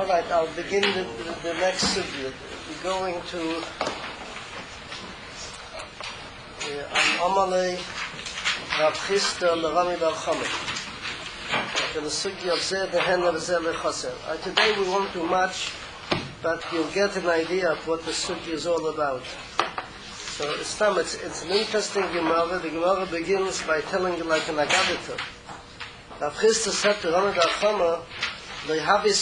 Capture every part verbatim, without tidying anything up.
All right, I'll begin the, the, the next subject. We're going to Amalei Rav Chisda L'Rami Bar Chama. The subject of Zeh Behenna V'Zeh Lechaser. Today we won't do much, but you'll get an idea of what the subject is all about. So it's, it's, it's an interesting Gemara. The Gemara begins by telling you like an Agadah. Rav Chisda said to Rami Bar Chama, you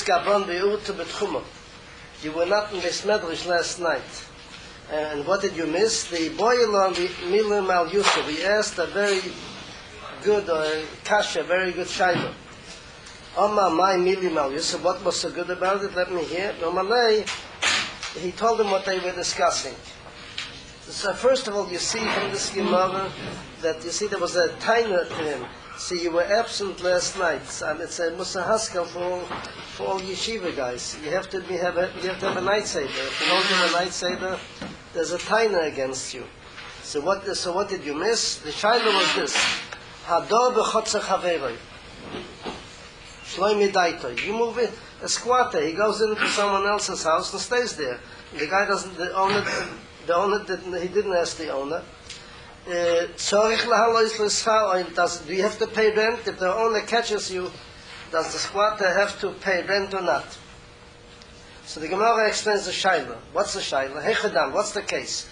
were not in this medrash last night. And what did you miss? The boil on the Milim al Yusuf. He asked a very good uh, kasha, very good shayla. Amma my Milim al Yusuf. What was so good about it? Let me hear. Normalay, he told them what they were discussing. So first of all, you see from this Gemara that you see there was a taina to him. See, you were absent last night, and it's a Musa Haskell for all, for all yeshiva guys. You have to be have a, you have to have a night seder. If you don't have a night seder, there's a taina against you. So what? So what did you miss? The shaila was this: Hador b'chotzer chaveroi, shloimi daito. You move it, a squatter. He goes into someone else's house and stays there. The guy doesn't. The owner, the owner didn't. He didn't ask the owner. Uh, does, do you have to pay rent? If the owner catches you, does the squatter have to pay rent or not? So the Gemara explains the shayla. What's the shayla? Hechadam, what's the case?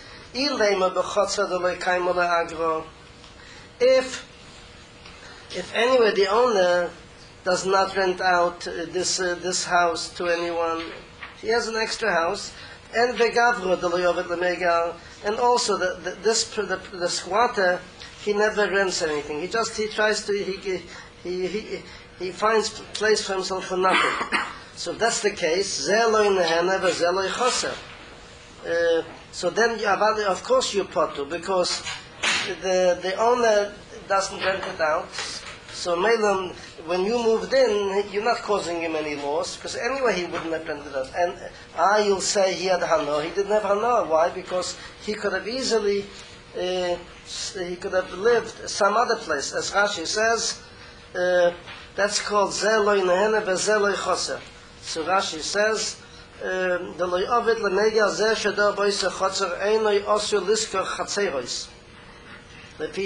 If if anyway the owner does not rent out uh, this uh, this house to anyone, he has an extra house, and vegavro deloyovet lemegal. And also, the, the, this the, the squatter, he never rents anything. He just he tries to he he he he finds place for himself for nothing. So if that's the case, zeloi nehena v'zeloi choser. So then, of course, you potu because the the owner doesn't rent it out. So Melam, when you moved in, you're not causing him any loss, because anyway he wouldn't have rented it. And ah, you'll say he had hana. He didn't have hana. Why? Because he could have easily, uh, he could have lived some other place. As Rashi says, uh, that's called zeloi nehena vezeloi choser. So Rashi says, the loy ovid lenega zeh shadar boise choser einoi osur liskor chatzeros. Anyway,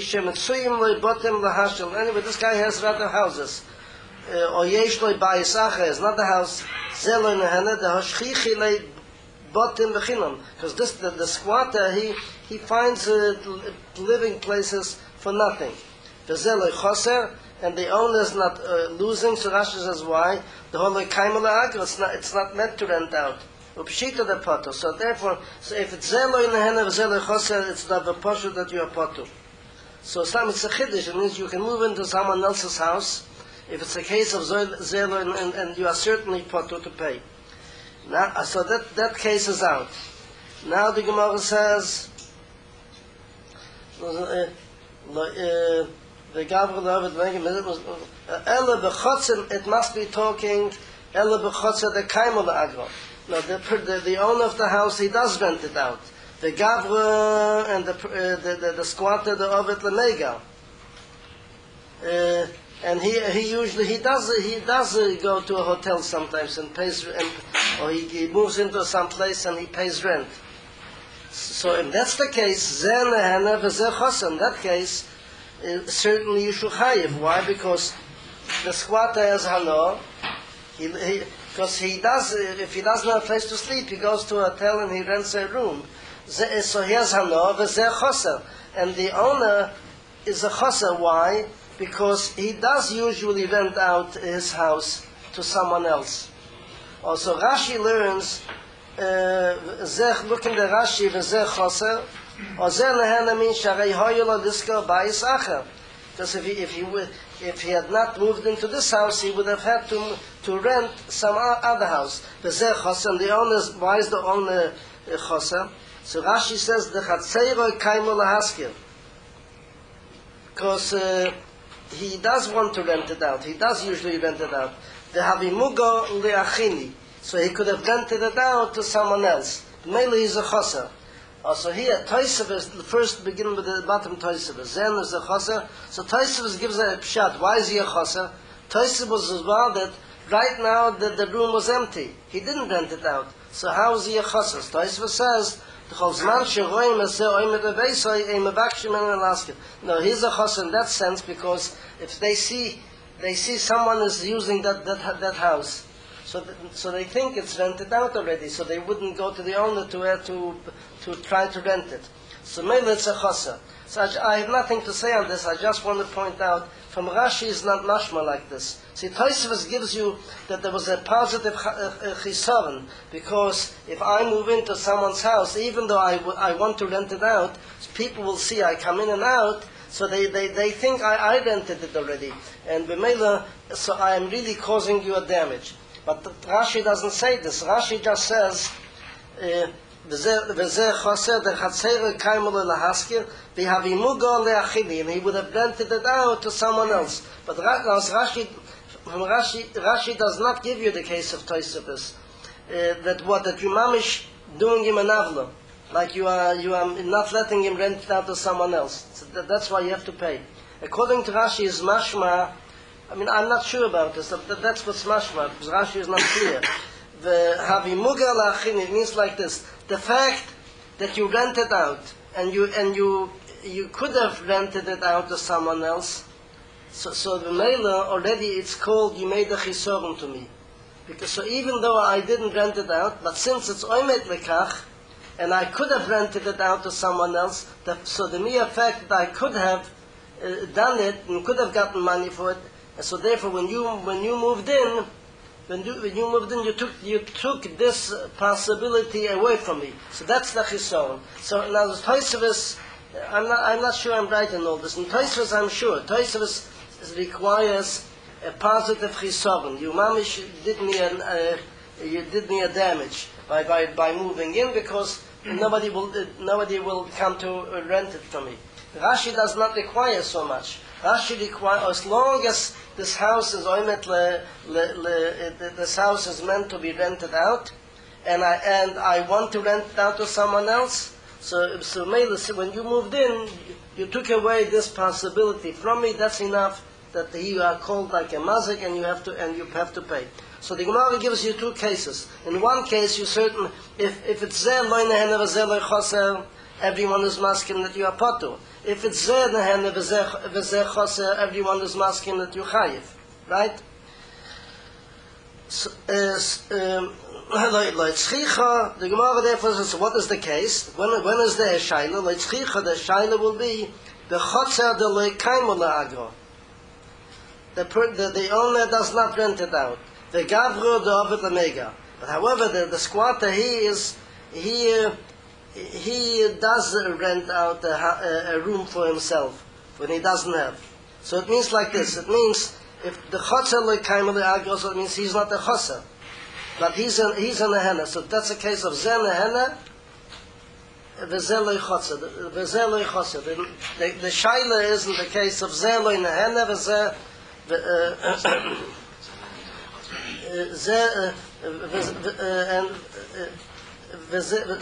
this guy has rather houses. Or yesh loy bayis acher, it's not the house. Zeloi nehena, the hoshchichi loy botim v'chinam. Because this, the, the squatter, he, he finds uh, living places for nothing. The zeloi choser, and the owner is not uh, losing, so Rashi says why? The whole loy kaimel agro, it's not, it's not meant to rent out. Upshita the potter. So therefore, so if it's zeloi nehena v'zeloi choser, it's not the posher that you are potter. So Islam, it's a chiddush. It means you can move into someone else's house if it's a case of zelo and, and, and you are certainly potur to pay. Now, so that, that case is out. Now the Gemara says, the Gabriel it must be talking Ela b'chotzer the kaimel agro. Now the, the the owner of the house, he does rent it out. The Gavra and the, uh, the, the the squatter, the Ovet Lemega, uh, and he he usually he does he does uh, go to a hotel sometimes and pays and or he, he moves into some place and he pays rent. So if that's the case, then in that case, uh, certainly you should chayiv. Why? Because the squatter has hana. He, he because he does if he doesn't have a place to sleep, he goes to a hotel and he rents a room. So he has hana v'zeh choser, and the owner is a choser. Why? Because he does usually rent out his house to someone else. Also, Rashi learns zeh. Look in the Rashi v'zeh choser. Or zeh nehena means sharei hoyel liskor bayis acher. Because if he if he would if he had not moved into this house, he would have had to to rent some other house. V'zeh choser. And the owner, why is the owner uh, choser? So Rashi says the chatzeiroi kaimel lahaskir, because uh, he does want to rent it out. He does usually rent it out. The havimugo leachini, so he could have rented it out to someone else. Mainly he's a choser. Also here, Tosefos first begin with the bottom Tosefos. Then is a choser. So Tosefos gives a pshat. Why is he a choser? Tosefos is well that right now the, the room was empty. He didn't rent it out. So how is he a chassid? Tosfos says, no, he's a chassid in that sense because if they see they see someone is using that that, that house, so th- so they think it's rented out already, so they wouldn't go to the owner to uh, to to try to rent it. So maybe it's a chassid. So I, I have nothing to say on this. I just want to point out from Rashi is not mashma like this. See, Tosfos gives you that there was a positive chisaron, because if I move into someone's house, even though I, w- I want to rent it out, people will see I come in and out, so they, they, they think I, I rented it already. And b'meila, so I am really causing you a damage. But Rashi doesn't say this. Rashi just says, uh, וזה חוסר דחצר קיימו להשכיר והבימוגו לאחילי, and he would have rented it out to someone else. But Rashi, Rashi, Rashi does not give you the case of Tosfos, uh, that what that you mamish doing him an avla, like you are you are not letting him rent it out to someone else. So that, that's why you have to pay. According to Rashi, is mashma. I mean, I'm not sure about this. That, that's what's mashma, because Rashi is not clear. The havimuga la'achin, it means like this: the fact that you rent it out and you and you you could have rented it out to someone else. So, so the mailer already it's called you made a chisoron to me, because so even though I didn't rent it out, but since it's oimet lekach, and I could have rented it out to someone else, that, so the mere fact that I could have uh, done it and could have gotten money for it, and so therefore when you when you moved in. When you, when you moved in, you took you took this possibility away from me. So that's the chisaron. So now the Tosfos, I'm not I'm not sure I'm right in all this. In Tosfos, I'm sure Tosfos requires a positive chisaron. You mamish did me an uh, you did me a damage by by by moving in, because nobody will uh, nobody will come to uh, rent it from me. Rashi does not require so much. Rashi requires, as long as this house is oimet le, le, le, this house is meant to be rented out, and I and I want to rent it out to someone else. So, so when you moved in, you took away this possibility from me. That's enough that you are called like a mazik, and you have to and you have to pay. So the Gemara gives you two cases. In one case, you certain if if it's zer loy nehene v'zer loy choser, everyone is masking that you are potu. If it's zer nehene v'zer choser, everyone is masking that you chayiv, right? So, uh, um, the Gemara therefore says, what is the case? When when is the shaila? The shaila will be the chotzer de loy kaimu le'agro. The the the owner does not rent it out. The gavru de ovet lemega. But however, the, the squatter he is he. Uh, he does rent out a, a, a room for himself when he doesn't have. So it means like this. It means if the chotzer loy kaimel agro, so it means he's not a chotzer, but he's an he's a nehena. So that's a case of zen nehena, v'zel loy chotzer, v'zel loy chotzer. The the, the shaila is in the case of zen loy nehena, v'zel zel and. That's the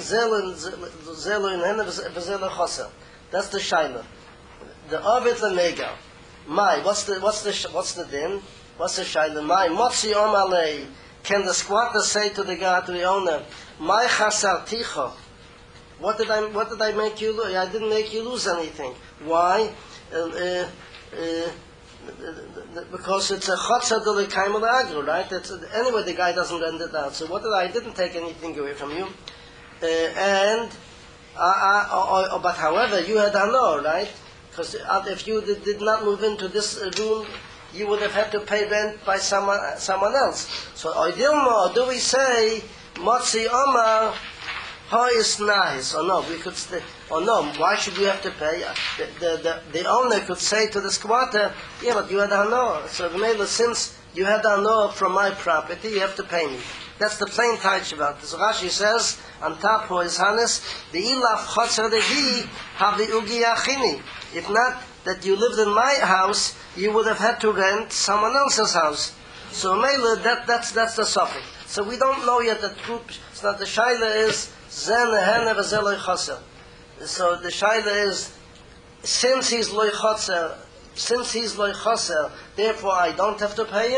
shaila. The Ovid Lemega. My, what's the what's the what's the din? What's the shaila? My motzi omalei. Can the squatter say to the guy, to the owner, my chasarticha? What did I what did I make you lose? I didn't make you lose anything. Why? Uh, uh, uh, because it's a chotzer de l'kaimel agro, right? It's, anyway, the guy doesn't rent it out. So what did I? I didn't take anything away from you. Uh, and, uh, uh, uh, but however, you had ano, right? Because if you did, did not move into this room, you would have had to pay rent by someone someone else. So, or do we say, Motzi Omar, how is nice? Or no, we could say, or no, why should you have to pay? The, the, the, the owner could say to the squatter, yeah, but you had ano. So, since you had ano from my property, you have to pay me. That's the plain taich about this. Rashi says, on top of his hanes, the ilaf chotzer dehi have the ugi achini. If not that you lived in my house, you would have had to rent someone else's house. So Mela, that that's that's the suffix. So we don't know yet the truth. It's not the shaila is zen hene v'zel loy chotzer. So the shaila is since he's loy chotzer, since he's loy chotzer, therefore I don't have to pay him.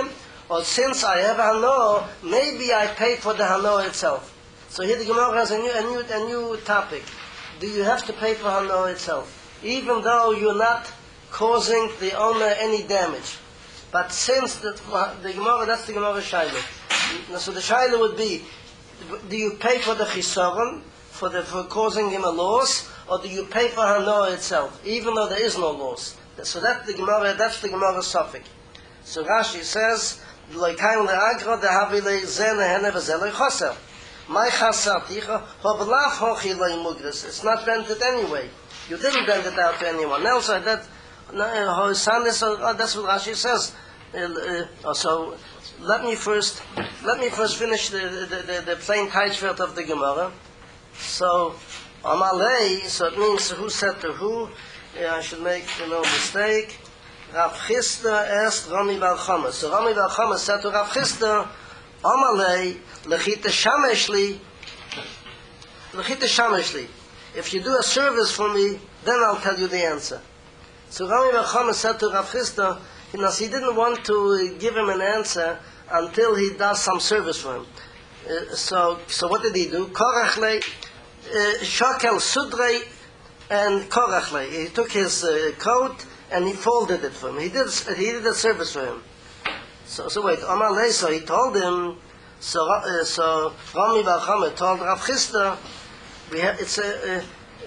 or since I have a hano, maybe I pay for the hano itself. So here the Gemara has a new, a new, a new topic. Do you have to pay for hano itself, even though you're not causing the owner any damage? But since the, the Gemara, that's the Gemara Shaila. So the Shaila would be, do you pay for the chisaron, for the for causing him a loss, or do you pay for hano itself, even though there is no loss? So that's the Gemara. That's the Gemara suffix. So Rashi says, "Loikayin le'agra dehavile zen hene v'zelei chaser." My chaser ticha hovlav hochi le'imugris. It's not rented anyway. You didn't rent it out to anyone else. So that oh, that's what Rashi says. Uh, uh, so let me first let me first finish the the, the, the plain Teichvert of the Gemara. So Amalei. So it means who said to who. Yeah, I should make no mistake. Rav Chisda asked Rami Bar Chama. So Rami Bar Chama said to Rav Chisda, Amalei, lechita shameshli, lechita shameshli. If you do a service for me, then I'll tell you the answer. So Rami Bar Chama said to Rav Chisda, you know, he didn't want to give him an answer until he does some service for him. Uh, so, so what did he do? Korachle, uh, shakel sudrei, and korachle. He took his uh, coat and he folded it for him. He did he did a service for him. So so wait, Amalei, so he told him. So uh, so Rami Bar Chama told Rav Chisda, we have it's a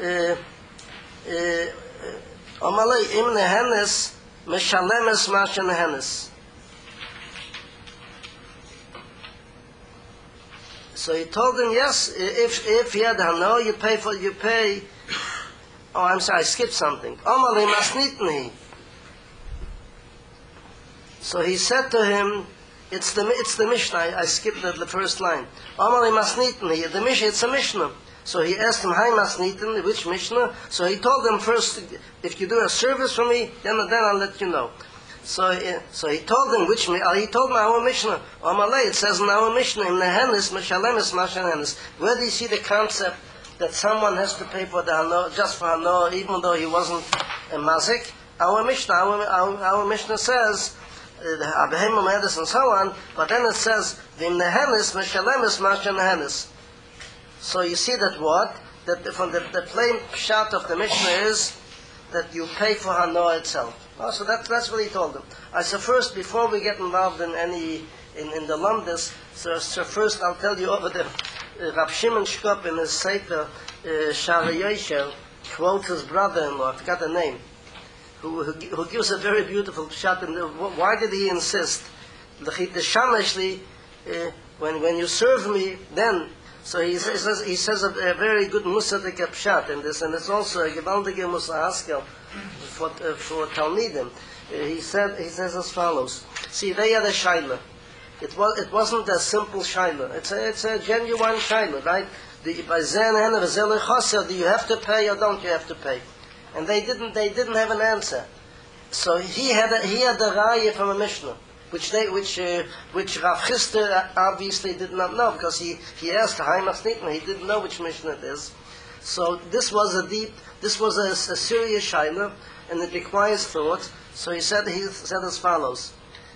Amalei im nehenes meshalemes mashe nehenes. So he told him, yes, if if he had hano, you pay for you pay. Oh, I'm sorry, I skipped something. Amalei masnitni. So he said to him, it's the it's the Mishnah. I, I skipped the, the first line. Amalei masnitni. The Mishnah, it's a Mishnah. So he asked him, "Hi masnitni, which Mishnah?" So he told him first, if you do a service for me, then then I'll let you know. So he, so he told him which uh, he told him our Mishnah. Amalei, it says in our Mishnah, in nehenis meshalemes mashenenis. Where do you see the concept that someone has to pay for the hano, just for hano, even though he wasn't a mazik? Our Mishnah, our, our, our Mishnah says, Abraham uh, and so on, but then it says, Vim nehenis meshalemis masha nehenis. So you see that what? That the, from the, the plain shot of the Mishnah is that you pay for hano itself. Oh, so that, that's what he told him. I said first, before we get involved in any, in, in the lumdis, so, so first I'll tell you over there, Uh, Rab Shimon Shkop in his Sefer uh, Shari Yoshel quotes his brother-in-law, I forgot the name, who, who, who gives a very beautiful shot. In the, why did he insist? L'chit uh, when when you serve me, then. So he says he says a, a very good musadik pshat in this, and it's also a gewaldige musa haskel for uh, for Talmidim. Uh, he said he says as follows. See, they had a shaila. It was it wasn't a simple shaila. It's a it's a genuine shaila, right? The by zen and v'zelei chaser, do you have to pay or don't you have to pay? And they didn't they didn't have an answer. So he had a, he had a raya from a Mishnah, which they which uh, which Rav Chisda obviously did not know, because he he asked Hai Masnitna, he didn't know which Mishnah it is. So this was a deep this was a, a serious shaila, and it requires thought. So he said he said as follows.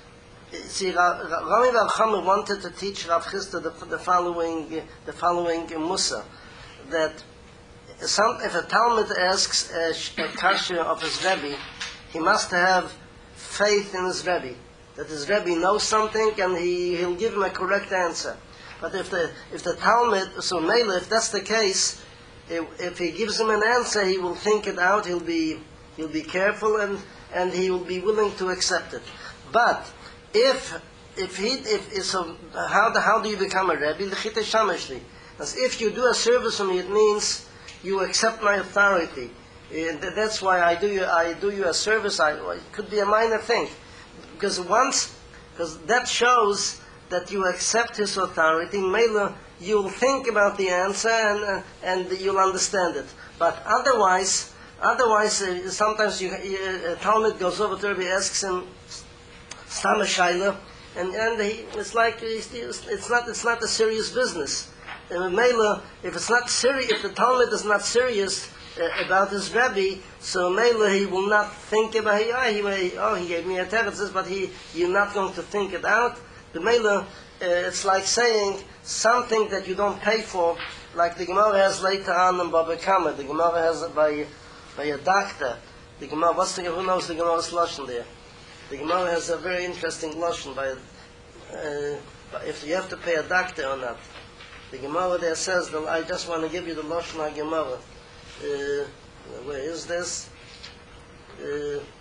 See, Rami Bar Chama wanted to teach Rav Chisda the, the following, the following musa, that some, if a Talmud asks a, a kasha of his Rebbe, he must have faith in his Rebbe, that his Rebbe knows something and he he'll give him a correct answer. But if the if the Talmud, so Mela, if that's the case, if, if he gives him an answer, he will think it out. He'll be he'll be careful and and he will be willing to accept it. But If if he if, if so how the, how do you become a Rebbe? L'chita shameshli. As if you do a service for me, it means you accept my authority. And that's why I do you I do you a service. I, it could be a minor thing, because once because that shows that you accept his authority. Mela, you'll think about the answer and uh, and you'll understand it. But otherwise, otherwise uh, sometimes you uh, a Talmud goes over to Rebbe, asks him Stama Shaila, and and he, it's like it's, it's not it's not a serious business. And Mela, if it's not serious, if the Talmud is not serious uh, about his Rebbe, so Mela he will not think about it. Oh, he, oh, he gave me a teretz, but he you're not going to think it out. The Mela, uh, it's like saying something that you don't pay for, like the Gemara has later on in Baba Kama. The Gemara has it by, by a doctor. The Gemara, what's the, who knows the Gemara's Lashon there? The Gemara has a very interesting Lashon by, uh, if you have to pay a doctor or not. The Gemara there says, that I just want to give you the Lashon of Gemara. Uh, where is this? Uh, uh,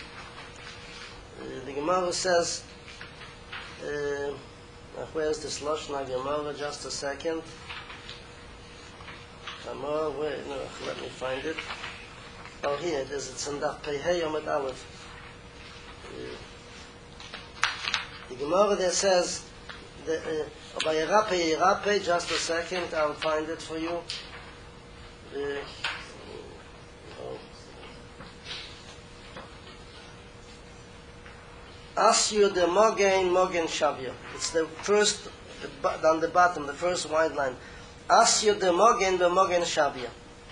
the Gemara says, uh, where is this Lashon of Gemara? Just a second. Gemara, where? No, let me find it. Oh, here it is. It's in Daf Pei Hey Yomid Aleph. Uh, the Gemara there says, the, uh, by Yerape, Yerape, just a second, I'll find it for you. Uh, oh. Asyu de Mogen, Mogen Shavya. It's the first, on the bottom, the first white line. Asyu de Mogen, the Mogen Shavya.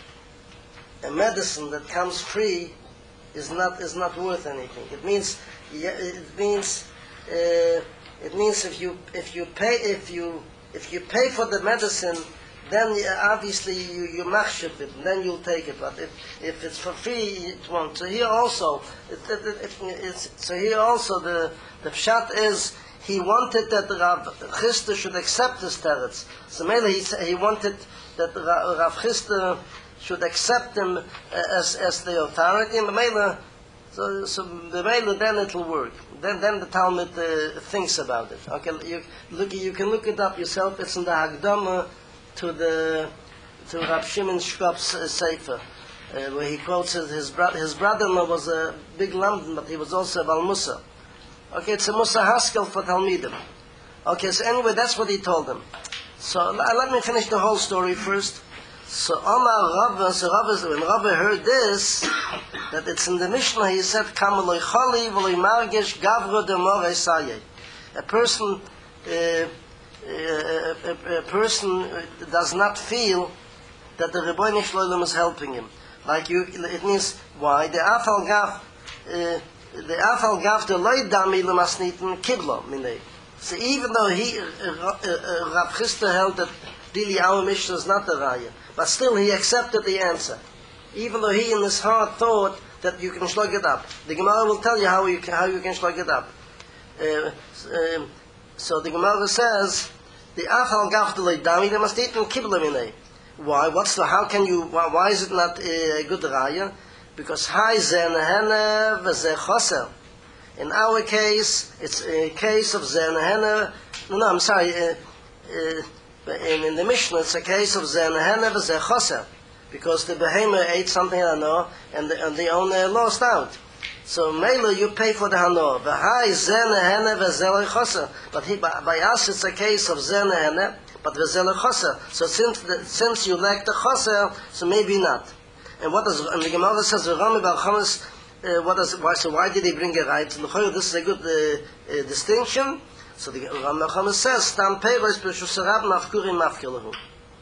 A medicine that comes free is not is not worth anything. It means it means uh, it means if you if you pay if you if you pay for the medicine, then obviously you you machship it, and then you'll take it. But if if it's for free, it won't. So here also, it, it, it, it's, so here also the the pshat is he wanted that Rav Chisda should accept his teretz. So mainly he he wanted that Rav Chisda should accept him as as the authority, and the Mela, so so the Mela, then it will work. Then then the Talmud uh, thinks about it. Okay, you look you can look it up yourself. It's in the Hagdama to the to Rab Shimon Shkop's uh, Sefer, uh, where he quotes his his, bro- his brother-in-law was a big Lamdan, but he was also a Bal Musa. Okay, it's a Musa Haskel for Talmidim. Okay, so anyway, that's what he told him. So l- let me finish the whole story first. So Omar Rabba, so Rabba, when Rabba heard this, that it's in the Mishnah, he said, Kamaloi Choli, Voloi Margesh, Gavro de More Saye. A person, uh, a, a, a person does not feel that the Rebbeinu Shloim is helping him. Like you, it means, why? The Afal Gav, uh, the Afal Gav, the Loi Dami Lemasniten, Kiblo, Minei. So even though he, uh, uh, Rav Chisda held that really our Mishnah is not the Raya, but still he accepted the answer, even though he in his heart thought that you can slug it up. The Gemara will tell you how you can, how you can slug it up. Uh, um, so the Gemara says, the Afal Gavdele Dami, they must eat in Kibla. Why? What's the? How can you? Why, why is it not a good Raya? Because Hai Zen Hene v'Ze Choser. In our case, it's a case of Zen Hene. No, no, I'm sorry. Uh, uh, In, in the Mishnah, it's a case of Zen Hene v'Ze Choser, because the behemoth ate something hano, and the, and the owner lost out. So Mela, you pay for the hano. V'hai Zen Hene v'Ze Choser. But he, by, by us, it's a case of Zen Hene, but v'Ze Choser. So since the, since you lack the Choser, so maybe not. And what does and the Gemara says? Rami Bar Chamas, uh, what does why? So why did he bring a right? So this is a good uh, uh, distinction. So the Rambam says, Stam Peiros b'Shusarab Mafkurim Mafkilahu.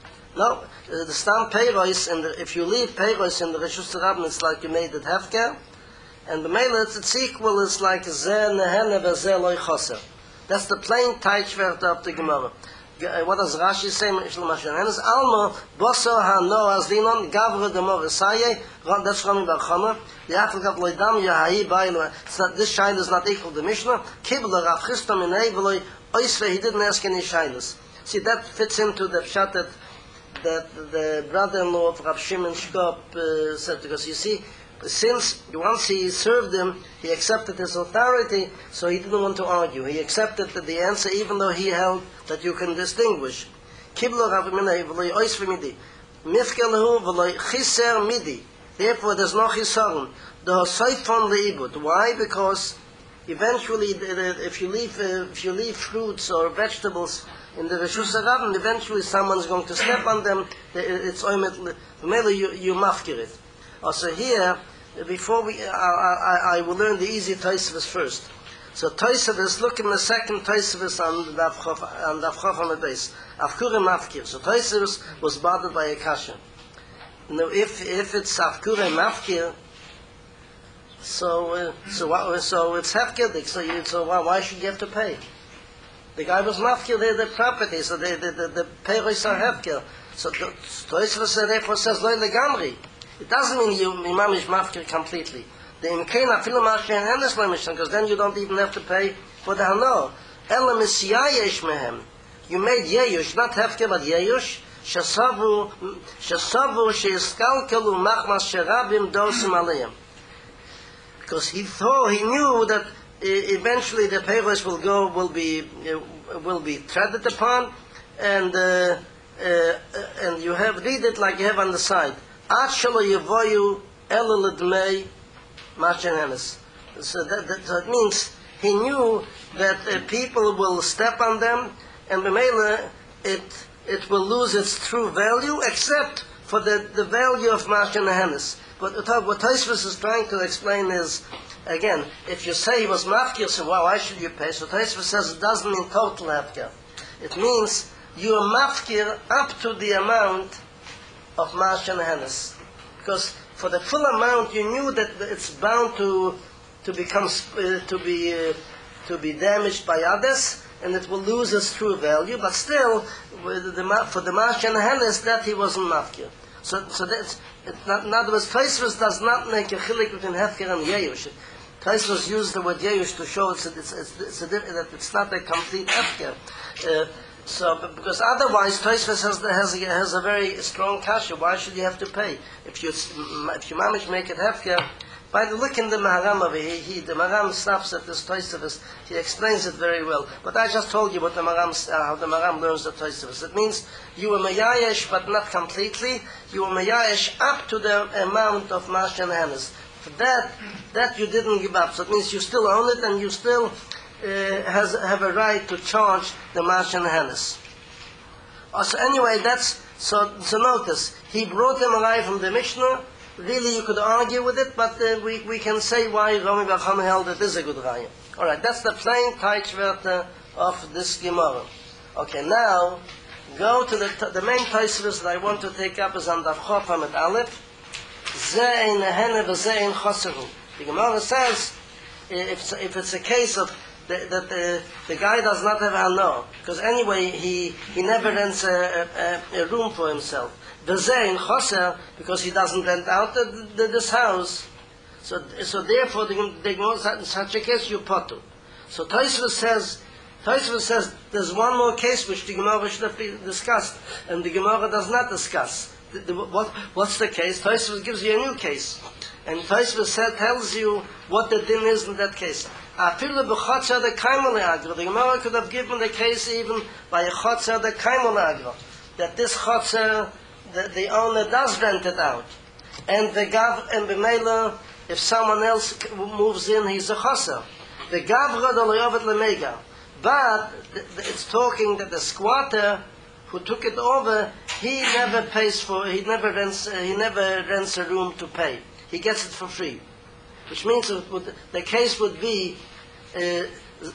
No, uh, the Stam Peiros, and if you leave Peiros in the Reshusarab, it's like you made it Hefker, and the Mela, it's equal, it's like Zeh Nehene v'Zeh Loi Choser. That's the plain Teichwert of the Gemara. Uh, what does Rashi say? It's Alma, Boso HaNo Azlinon, Gavra Demo V'Saye, that's Rami Bar Chama, the Afal Gav Loidam Yahayi Bailo. This shayla is not equal to Mishnah. Kibla Rav Chisda Minei V'Loi Oisve, he didn't ask any shaylas. See, that fits into the pshat that, that the brother-in-law of Rav Shimon Shkop uh, said, because you see, since once he served him, he accepted his authority, so he didn't want to argue. He accepted the answer, even though he held that you can distinguish. Kiblo Rav Minei v'loi oisve midi, mifkelehu v'loi chiser midi. Therefore, there's no chisaron. The hosoifon leibut. Why? Because eventually, if you leave uh, if you leave fruits or vegetables in the Reshus HaRabim, eventually someone's going to step on them. It's oimet. Maybe you you mafkir it. Also here, before we, I, I, I will learn the easy Tosafos first. So Tosafos, look in the second Tosafos on the on the Avchof on the base. Avkurim Mafkir. So Tosafos was bothered by a kasha. Now, if if it's Avkurim Mafkir, so uh, so what, so it's hefkedik. So you, so why, why should you have to pay? The guy was mafkir the, the property, so the the the, the peiros are hefker. So the Tosfos therefore says loy legamri. It doesn't mean you mamish mafkir completely. The imkain afilu mashen hennes lemishan, because then you don't even have to pay for the hano. Ela misyayesh mehem. You made yeyush, not hefker but yeyush. Shesavu shesavu sheiskalkelu machmas sherabim dosim aleim. Because he thought he knew that eventually the peiros will go will be uh, will be treaded upon, and uh, uh, and you have read it like you have on the side. Ad shelo yevoyu ela ledmei mashenenes. So that, that that means he knew that uh, people will step on them, and b'meila it it will lose its true value, except for the the value of mashenenes. But what Tosfos is trying to explain is, again, if you say he was mafkir, so well, why should you pay? So Tosfos says it doesn't mean total mafkir. It means you are mafkir up to the amount of Mashen Hennes. Because for the full amount, you knew that it's bound to to become uh, to be uh, to be damaged by others, and it will lose its true value. But still, with the, for the Mashen Hennes, that he wasn't mafkir. So, so that's, it, in other words, Tosfos does not make a chilik between hefker and yeyush. Tosfos used the word yeyush to show it's, it's, it's, it's a, that it's not a complete hefker. Uh, so, because otherwise, Tosfos has, has, a, has a very strong kasha. Why should you have to pay? If you if you manage to make it hefker, by the look in the Maharam over here, he, the Maharam stops at this Tosfos. He explains it very well. But I just told you what the Maharam, uh, how the Maharam learns the Tosfos. It means you were meyayesh, but not completely. You were meyayesh up to the amount of Mashen Hennes. For that, that you didn't give up. So it means you still own it, and you still uh, has have a right to charge the Mashen Hennes. Uh, so anyway, that's so. So notice he brought him alive from the Mishnah. Really, you could argue with it, but uh, we, we can say why Rami Bar Chama held it is a good raya. All right, that's the plain Teichwerte of this Gemara. Okay, now go to the the main Tosfos that I want to take up is on Daf Chof with Aleph. Ze ein hene v'ze ein choseru. The Gemara says if if it's a case of the, that the the guy does not have hano, because anyway he he never rents a, a, a room for himself. V'ze ein choser, because he doesn't rent out the, the, this house. So so therefore the the Gemara in such a case you potu. So Tosfos says. Tosfos says there's one more case which the Gemara should have discussed, and the Gemara does not discuss. The, the, what, what's the case? Tosfos gives you a new case, and Tosfos said tells you what the din is in that case. Afilu b'chotzer the kaimol agra. The Gemara could have given the case even by a chotzer the kaimol agra, that this chotzer the, the owner does rent it out, and the gav and b'meila if someone else moves in, he's a chotzer. The gavra the loyavet lemega. But it's talking that the squatter who took it over, he never pays for, he never rents, uh, he never rents a room to pay. He gets it for free, which means it would, the case would be ze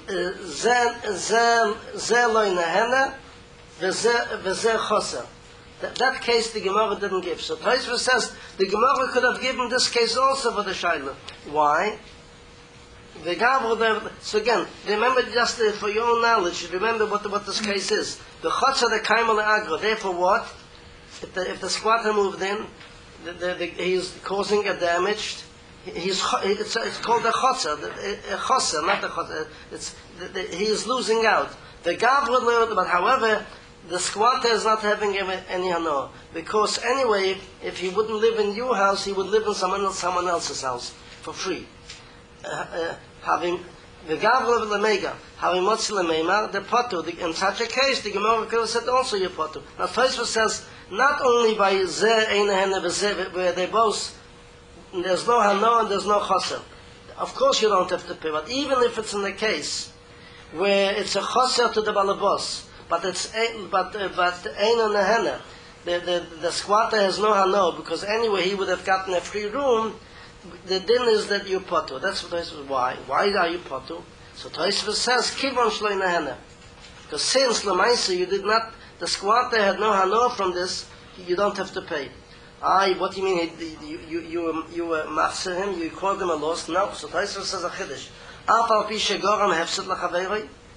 ze lo inahena v'ze choser. That case the Gemara didn't give. So Tosfos says the Gemara could have given this case also for the Shaila. Why? The Gavra, so again, remember just uh, for your own knowledge, remember what, what this case is. The Chotzer, the Kaimel Agra, therefore what? If the, if the squatter moved in, the, the, the, he's causing a damage, he's, it's, it's called a Chotzer, a Chotzer, not a Chotzer, it's, the, the, he is losing out. The Gavra, but however, the squatter is not having any hano, because anyway, if he wouldn't live in your house, he would live in someone, else, someone else's house for free. Uh, uh, having the Gavra Lemega, having Motzi Lemeimar, the Potu. In such a case, the Gemara could have said also your Potu. Now, Tosfos says not only by Zeh Einahene V'Zeh, where they both, there's no Hano and there's no Choser. Of course, you don't have to pay, but even if it's in the case where it's a Choser to the Balabos, but it's but uh, but Einahene, the the the squatter has no Hano because anyway he would have gotten a free room. The din is that you potu. That's what Tosfos. Why? Why are you potu? So Tosfos says kivon shlo inahena. Because since lemaisa you did not, the squatter had no hano from this, you don't have to pay. Ah, what do you mean? You you you you mafser him? You called him a loss? No. So Tosfos says a chiddush. Afal pi shegoram hefset lachaveiroi.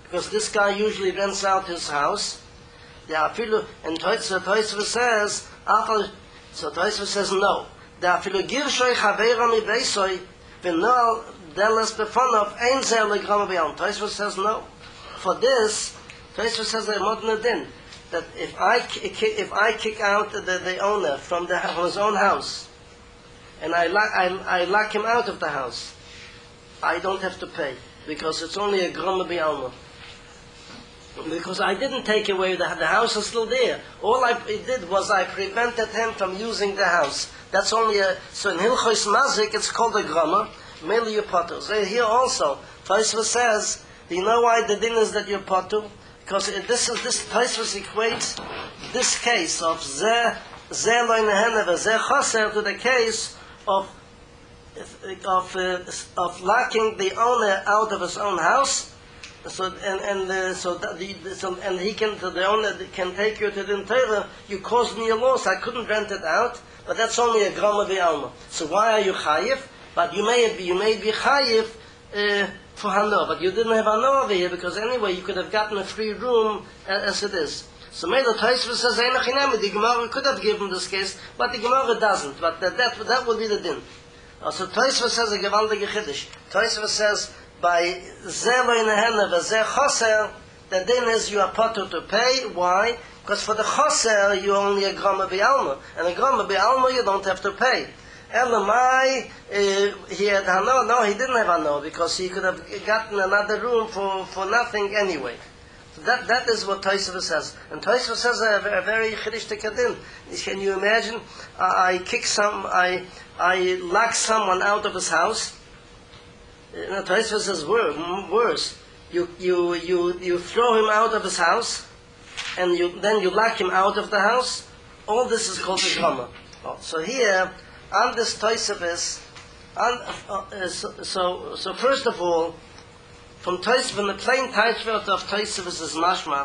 because this guy usually rents out his house. The afilu, and Tosfos says, after, so Tosfos says no. The afilu girshoy chaveira mi beisoy, v'noal deles befonov, ein zer legrama b'yalm. Tosfos says no. For this, Tosfos says a modern din, that if I, if I kick out the, the owner from, the, from his own house, and I lock, I, I lock him out of the house, I don't have to pay, because it's only a grama b'yalma. Because I didn't take away the, the house is still there. All I did was I prevented him from using the house. That's only a, so in Hilchos Mazik it's called a grama, mainly your potter. So here also, Tosfos says, do you know why the din is that you're potter? Because it, this is, this Tosfos equates this case of ze, ze lo neheneve, ze choser to the case of of uh, of locking the owner out of his own house, so and and uh, so that the so, and he can so the owner can take you to the Torah. You caused me a loss. I couldn't rent it out, but that's only a grama b'alma. So why are you chayiv? But you may be you may be chayiv uh, for hano, but you didn't have hano over here because anyway you could have gotten a free room as, as it is. So maybe the Tosfos says the Gemara could have given this case, but the Gemara doesn't. But that that, that would be the din. Also Tosfos says a gewaltige Chiddush. Tosfos says by ze lo inehene ve ze choser, the din is you are potter to pay. Why? Because for the choser you only a grama b'alma, and a grama b'alma you don't have to pay. Elamai, uh, he had hano. No, he didn't have hano because he could have gotten another room for, for nothing anyway. So that that is what Tosfos says, and Tosfos says a, a very Chiddush din. Can you imagine? Uh, I kick some. I I lock someone out of his house. No, Tosfos says worse. You, you, you, you throw him out of his house, and you, then you lock him out of the house. All this is called a grama. Oh, so here, on this Tosfos, on, uh, so, so, so first of all, from Tosfos, when the plain title of Tosfos is mashma,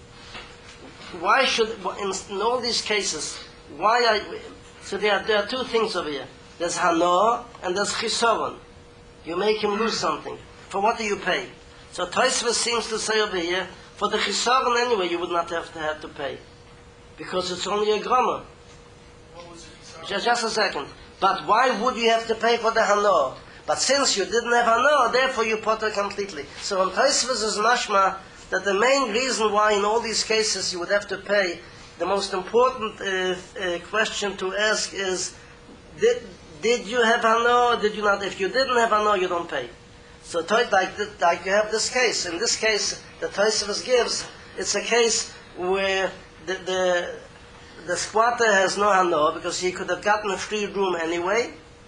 why should, in, in all these cases, why are, so there are, there are two things over here. There's hano and there's chisoron. You make him lose something. For what do you pay? So Tosfos seems to say over here, for the chisoron anyway, you would not have to have to pay, because it's only a grama. What was it? Just, just a second. But why would you have to pay for the hano? But since you didn't have hano, therefore you potter completely. So on Tosfos is mashma that the main reason why in all these cases you would have to pay, the most important uh, uh, question to ask is, did Did you have hano? Did you not? If you didn't have hano, you don't pay. So, like, like you have this case. In this case, the Tosfos gives, it's a case where the, the the squatter has no hano because he could have gotten a free room anyway.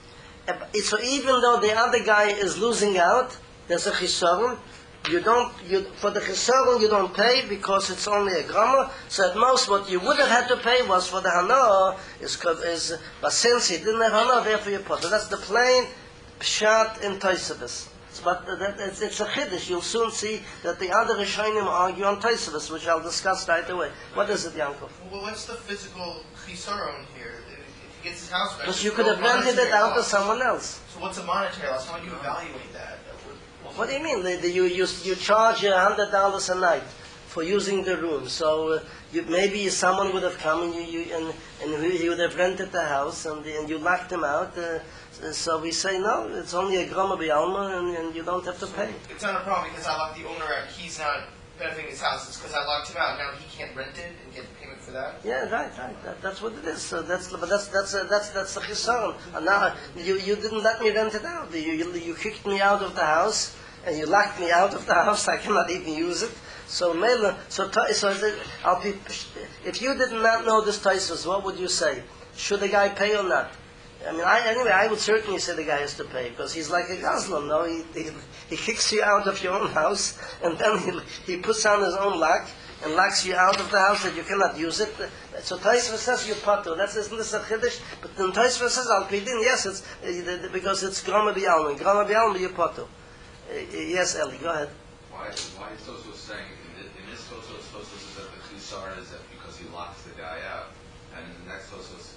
So even though the other guy is losing out, there's a chisoron. You don't, you, for the chisoron you don't pay because it's only a grama. So at most what you would have had to pay was for the hana, is, is, but since he didn't have hana, therefore you put. So that's the plain pshat in Tosfos. But that, it's, it's a chiddush. You'll soon see that the other Rishonim argue on Tosfos, which I'll discuss right away. What is it, Yankov? Well, what's the physical chisaron here? If he gets his house back, because you could have rented it out to someone else. So what's a monetary loss? How do you evaluate that? What do you mean? The, the, you, you, you charge a hundred dollars a night for using the room. So uh, you, maybe someone would have come and you, you and, and he would have rented the house and, and you locked him out. Uh, so we say no, it's only a grama b'alma and, and you don't have to pay. It's not a problem because I locked the owner out. He's not benefiting his house. It's because I locked him out. Now he can't rent it and get payment for that. Yeah, right, right. That, that's what it is. So that's but that's that's uh, that's that's the chisaron. And now you you didn't let me rent it out. You, you you kicked me out of the house. And you locked me out of the house, I cannot even use it. So, Mela, so, so I'll be, if you did not know this Tosfos, what would you say? Should the guy pay or not? I mean, I, anyway, I would certainly say the guy has to pay, because he's like a Gazlan, no? He, he, he kicks you out of your own house, and then he, he puts on his own lock, and locks you out of the house that you cannot use it. So Tosfos says you potter. That's isn't this a chiddush? But then Tosfos says al pidin. Yes, it's uh, because it's grama b'alma. Grama b'alma you potter. Uh, yes, Eli, go ahead. Why, why is Tosfos saying, in, the, in this Tosfos, Tosfos is that the chisar is that because he locks the guy out, and in the next Tosfos,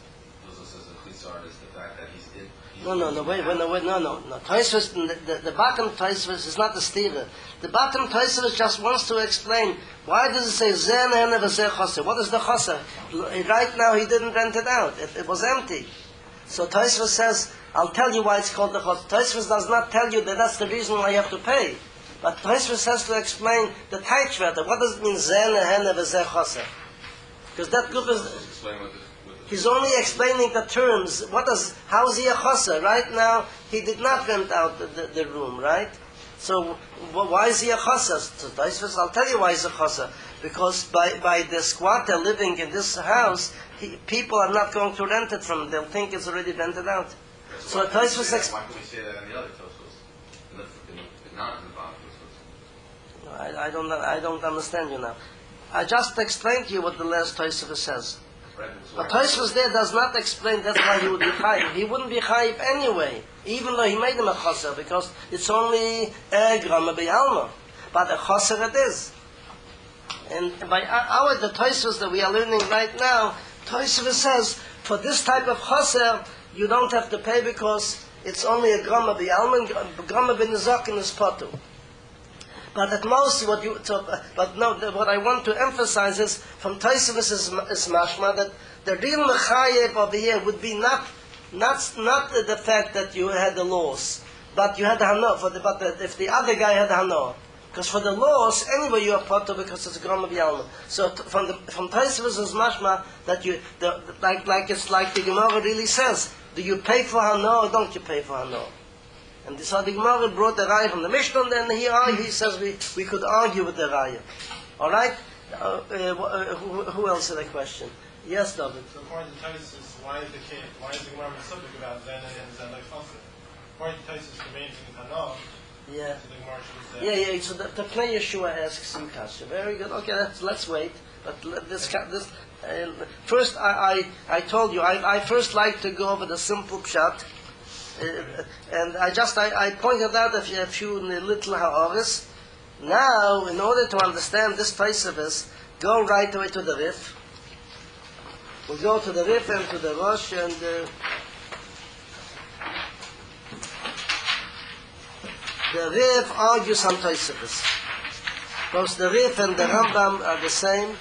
also says the chisar is the fact that he's in. he's No, no, no, wait, wait, no, wait, no, no, no. Tosfos, the, the, the bottom Tosfos is not the Stira. The bottom Tosfos just wants to explain why does it say Zen and Zeh Choser? What is the Choser? Right now he didn't rent it out. It, it was empty. So Tosfos says, I'll tell you why it's called the Choser. Tosfos does not tell you that that's the reason why you have to pay. But Tosfos has to explain the Teichwerte. What does it mean Zen and Zeh Choser? Because that group is... Explain what the, what the He's only explaining the terms. What does? How is he a choser? Right now, he did not rent out the, the, the room, right? So, wh- why is he a choser? So, Tosfos, I'll tell you why he's a choser. Because by, by the squatter living in this house, he, people are not going to rent it from him. They'll think it's already rented out. So, why can we Tosfos say that- ex- Why can we say that in the other Tosfos? In the, in the, not in the bottom Tosfos. I, I don't. I don't understand you now. I just explained to you what the last Tosfos says. Right? So But why- Tosfos there does not explain that's why he would be chayiv. He wouldn't be chayiv anyway, even though he made him a choser, because it's only a grama b'yalma. But a choser it is. And by our the Tosfos that we are learning right now, Tosfos says for this type of choser you don't have to pay because it's only a grama b'yalma, and grama b'nizakin is potu. But at most, what you, so, uh, but no, the, what I want to emphasize is, from Tosfos is, is mashma, that the real mechayev over here would be not, not, not the fact that you had the loss, but you had the hana, for the, but the, if the other guy had the hana. Because for the loss, anyway you are potter because it's a gram of yalma. So t- from the, from Tosfos is mashma, that you, the, the, like, like it's like the Gemara really says, do you pay for hana or don't you pay for hana? And this the Gemara brought the raya from the Mishnah, and then he argued, he says we, we could argue with the raya. All right? Uh, uh, wh- uh, who, who else had a question? Yes, David. So according to Tosfos, why is the case, why is the Gemara subject about Zena and Zena Choser? According to Tosfos, the main thing is Hana, Yeah. so the Gemara should have said. Yeah, yeah. So the, the play Yeshua asks him kasha. Very good. Okay, let's, let's wait. But let this ca- this uh, first, I, I I told you I, I first like to go over the simple pshat. Uh, and I just I, I pointed out a few, a few little ha'aris. Now, in order to understand this Tosfos, go right away to the Rif. We'll go to the Rif and to the Rosh, and uh, the Rif argues on Tosfos. Both the Rif and the Rambam are the same.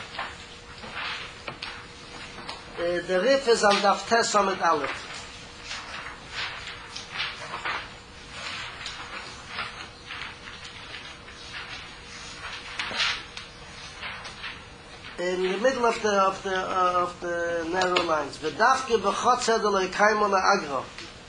Uh, the Rif is on Daf Tes Amud Aleph. In the middle of the of the uh, of the narrow lines, v'dafke b'chotzer de lo yikaymo la'agra.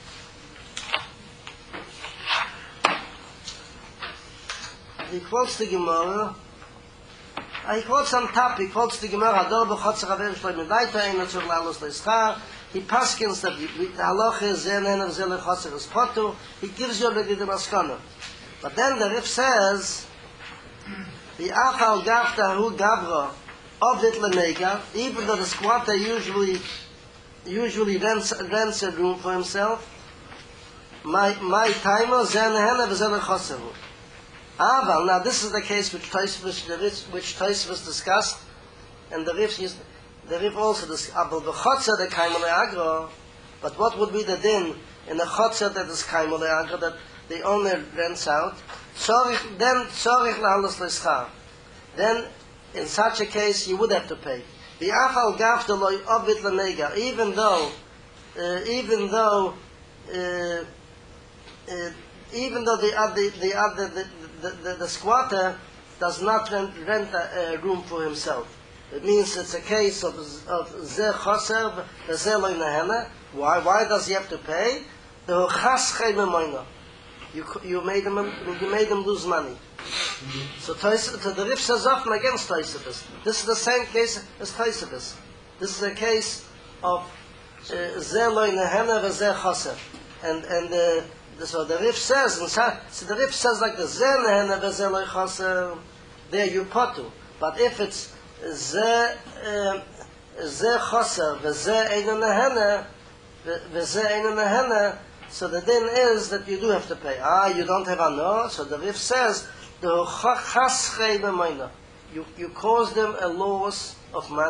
He quotes the Gemara. Uh, he quotes on top. He quotes the Gemara. Hador b'chotzer haver shloi medaita ein otzur la'alos le'schar. He paskins that the halacha is zen en of zel chotzer is potu. He gives you already the maskana. But then the Rif says, v'achal gafta hu gavra. Of it Lemega, even though the squatter usually usually rents rents a room for himself. My my timer zen hena v'zen choseru. Aval, now this is the case which Tosfos which Tosfos discussed, and the Rif is the Rif also discussed. Aval b'chotzer the kaimol agro, but what would be the din in a chotzer that is kaimol agro that the owner rents out? Tzorich then tzorich lahalos leschar. Then in such a case, you would have to pay. The achal gafta loy obit lenega, even though, uh, even though, uh, uh, even though the other, the other, the, the, the, the squatter does not rent, rent a, a room for himself. It means it's a case of of zeh choser v'zeh loy nehena. Why? Why does he have to pay? The chas chei memoina. You you made him you made him lose money. So, Tos, so the Rif says often against Tosfos. This is the same case as Tosfos. This is a case of Zeh loy nehena v'zeh choser. And and uh, the, so the Rif says, and so, so the Rif says like the Zeh nehena v'zeh loy choser, there you potu. But if it's Zeh um, Zeh choser v'zeh eino nehena v'zeh eino nehena, so the din is that you do have to pay. Ah, you don't have a no. So the Rif says, the chas chei b'mayna. You you cause them a loss of money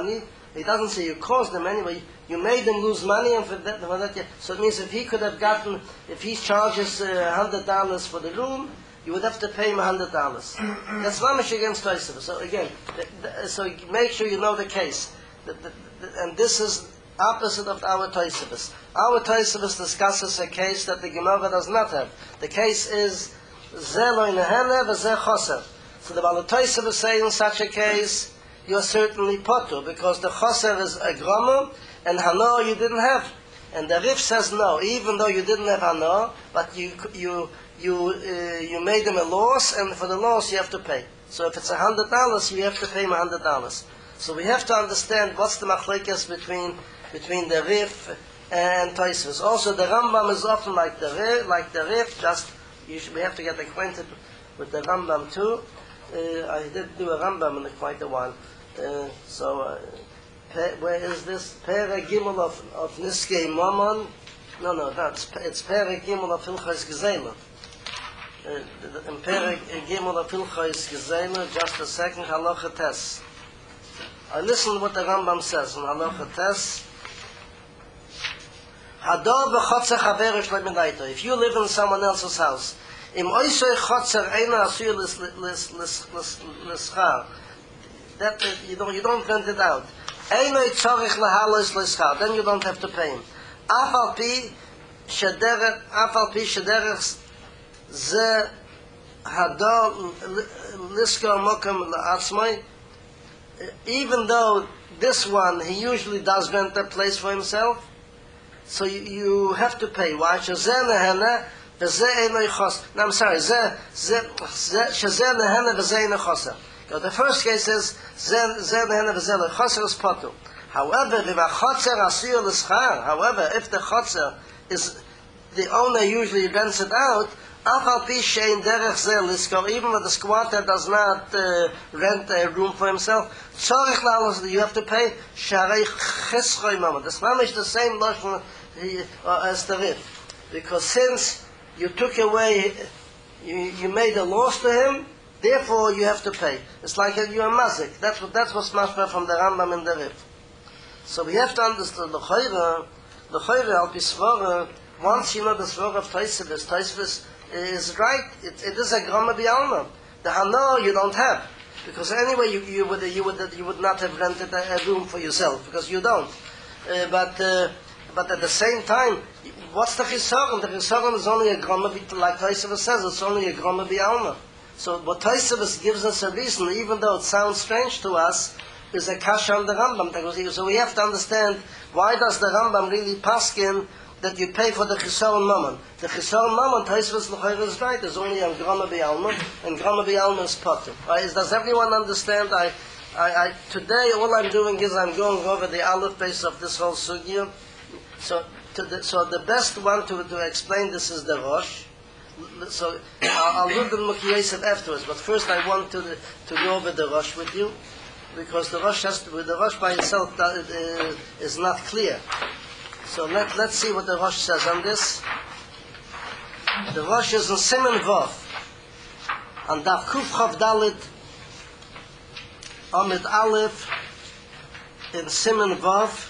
He doesn't say you caused them anyway. You made them lose money, and for that, for that so it means if he could have gotten, if he charges uh, hundred dollars for the room, you would have to pay him a hundred dollars. That's mamish against Tosefus. So again, th- th- so make sure you know the case. The, the, the, and this is opposite of our Tosefus. Our Tosefus discusses a case that the Gemara does not have. The case is Ze lo inehene v'ze choser. So the Baal Tosefus say in such a case, you are certainly potter, because the choser is a groma, and hano you didn't have. And the Rif says no, even though you didn't have hano, but you you you uh, you made him a loss, and for the loss you have to pay. So if it's a hundred dollars, you have to pay him a hundred dollars. So we have to understand what's the machlekes between between the Rif and Tosefus. Also, the Rambam is often like the Rif, like the Rif. Just you should, we have to get acquainted with the Rambam too. Uh, I did do a Rambam in quite a while. Uh, so, uh, pe, where is this? Pere Gimel of, of Niskei Momon. No, no, that's it's Pere Gimel of Hilchos Gezeiler. Uh, in Pere Gimel of Hilchos Gezeiler, just a second, Halacha Tes. I listen to what the Rambam says in Halacha Tes. Hador v'chotzer chaver shleim minaito. If you live in someone else's house, im oisoi chotzer eina asur l'schar. That you don't you don't rent it out. Eino tzorich lahalos l'schar. Then you don't have to pay him. Afal pi shederech afal pi shederech ze hador l'skar mokem la'atzmai. Even though this one he usually does rent a place for himself. So you, you have to pay. Why? Now I'm sorry. The first case is however, however, if the chotzer is the owner usually rents it out, even when the squatter does not uh, rent a room for himself, you have to pay. This man is the same lashon uh, as the Rif, because since you took away, you, you made a loss to him, therefore you have to pay. It's like a, you're a mazik. That's what that's what's mashma from the Rambam and the Rif. So we have to understand the chayra, the chayra al pisvara. Once you know the svara of Tosefus, Tosefus is right. It, it is a grama bialma. The hano you don't have, because anyway you, you would you would you would not have rented a, a room for yourself, because you don't. Uh, but uh, but at the same time, what's the chisaron? The chisaron is only a grama, like Tosefus says. It's only a grama bialma. So what Tosefus gives us a reason, even though it sounds strange to us, is a kasha on the Rambam. So we have to understand, why does the Rambam really paskin that you pay for the chisaron mammon? The chisaron mammon, Tosefus l'chayr is right. There's only a grama bialma, and grama bialma is potter. Right? Does everyone understand? I, I, I, today all I'm doing is I'm going over the aleph base of this whole sugya. So, to the, so the best one to, to explain this is the Rosh. So I'll, I'll do the Mukhi afterwards, but first I want to to go over the Rosh with you, because the Rosh has to, the Rosh by itself uh, is not clear. So let let's see what the Rosh says on this. The Rosh is in Siman Vav, and Daf Kuf Chav Dalet Amid Aleph in Siman Vav.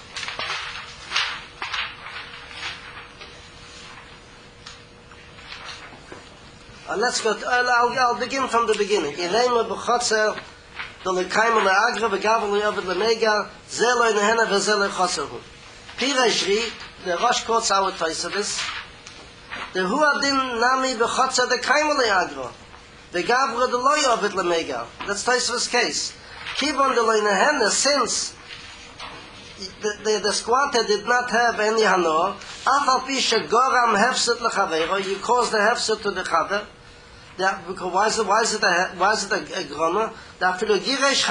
Uh, let's go. To, uh, I'll, I'll begin from the beginning. Ilema b'chotzer the lekaim le'agra v'gav le'ovid le'mega zelo inehena v'zelo chotzeru. Pirashri, the Rosh quotes our Tosefus, the hu adin nami b'chotzer the kaim le'agra v'gav the loy ovid le'mega. That's Tosefus' case. Kivon the loy inehena, since the, the, the squatter did not have any hano, afal pi shegoram hefset lechaveiro, you cause the hefset to the chaver. Yeah, because why is it why is it a why is it a, a grama? That even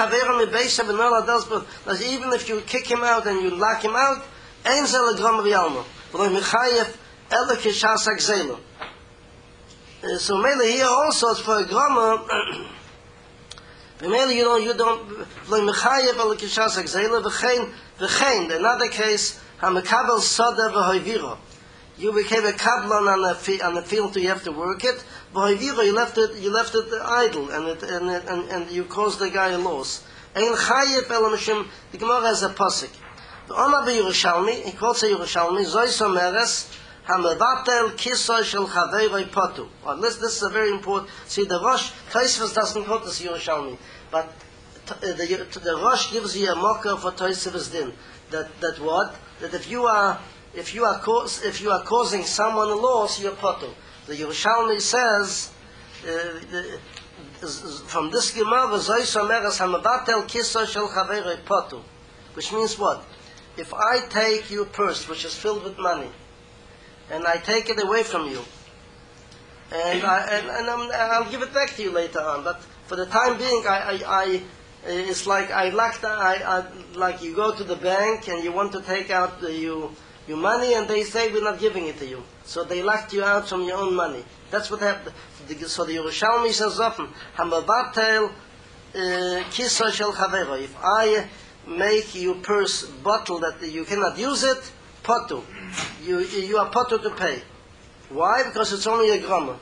if you kick him out and you lock him out, ein zel a grama bialma. So mainly here also it's for a grama. Mainly you don't you don't v'lemechayev el kishas akzela v'chein v'chein. Another case hamekabel soda v'hoiviro. You became a kablan on the fi- on the field, so you have to work it. But you left it, you left it idle, and it, and, it, and and you caused the guy a loss. Ein Chayev El Mishum, the Gemara has a posik. The Omar be Yerushalmi, he quotes a Yerushalmi, Zois Omeres, Hamevatel Kisoy Shel Chaveiroi Potu. Well, this, this is a very important, see the Rosh, Tosfos doesn't quote this Yerushalmi, but uh, the, the Rosh gives you a mocker for Tosfos din. That, that what? That if you are, if you are, cause, if you are causing someone a loss, you're Potu. The Yerushalmi says, uh, the, from this Gemara, Zois Omeres Hamevatel Kisoy Shel Chaveiroi Potu, which means what? If I take your purse, which is filled with money, and I take it away from you, and, I, and, and I'm, I'll give it back to you later on, but for the time being, I, I, I it's like I like that, I, I like you go to the bank and you want to take out the, you, your money, and they say we're not giving it to you, so they locked you out from your own money. That's what happened. So the Yerushalmi says often, Hamavatel Kisoy Shel Chaveiroi. If I make your purse bottle that you cannot use it, potu. You you are potu to pay. Why? Because it's only a grammar.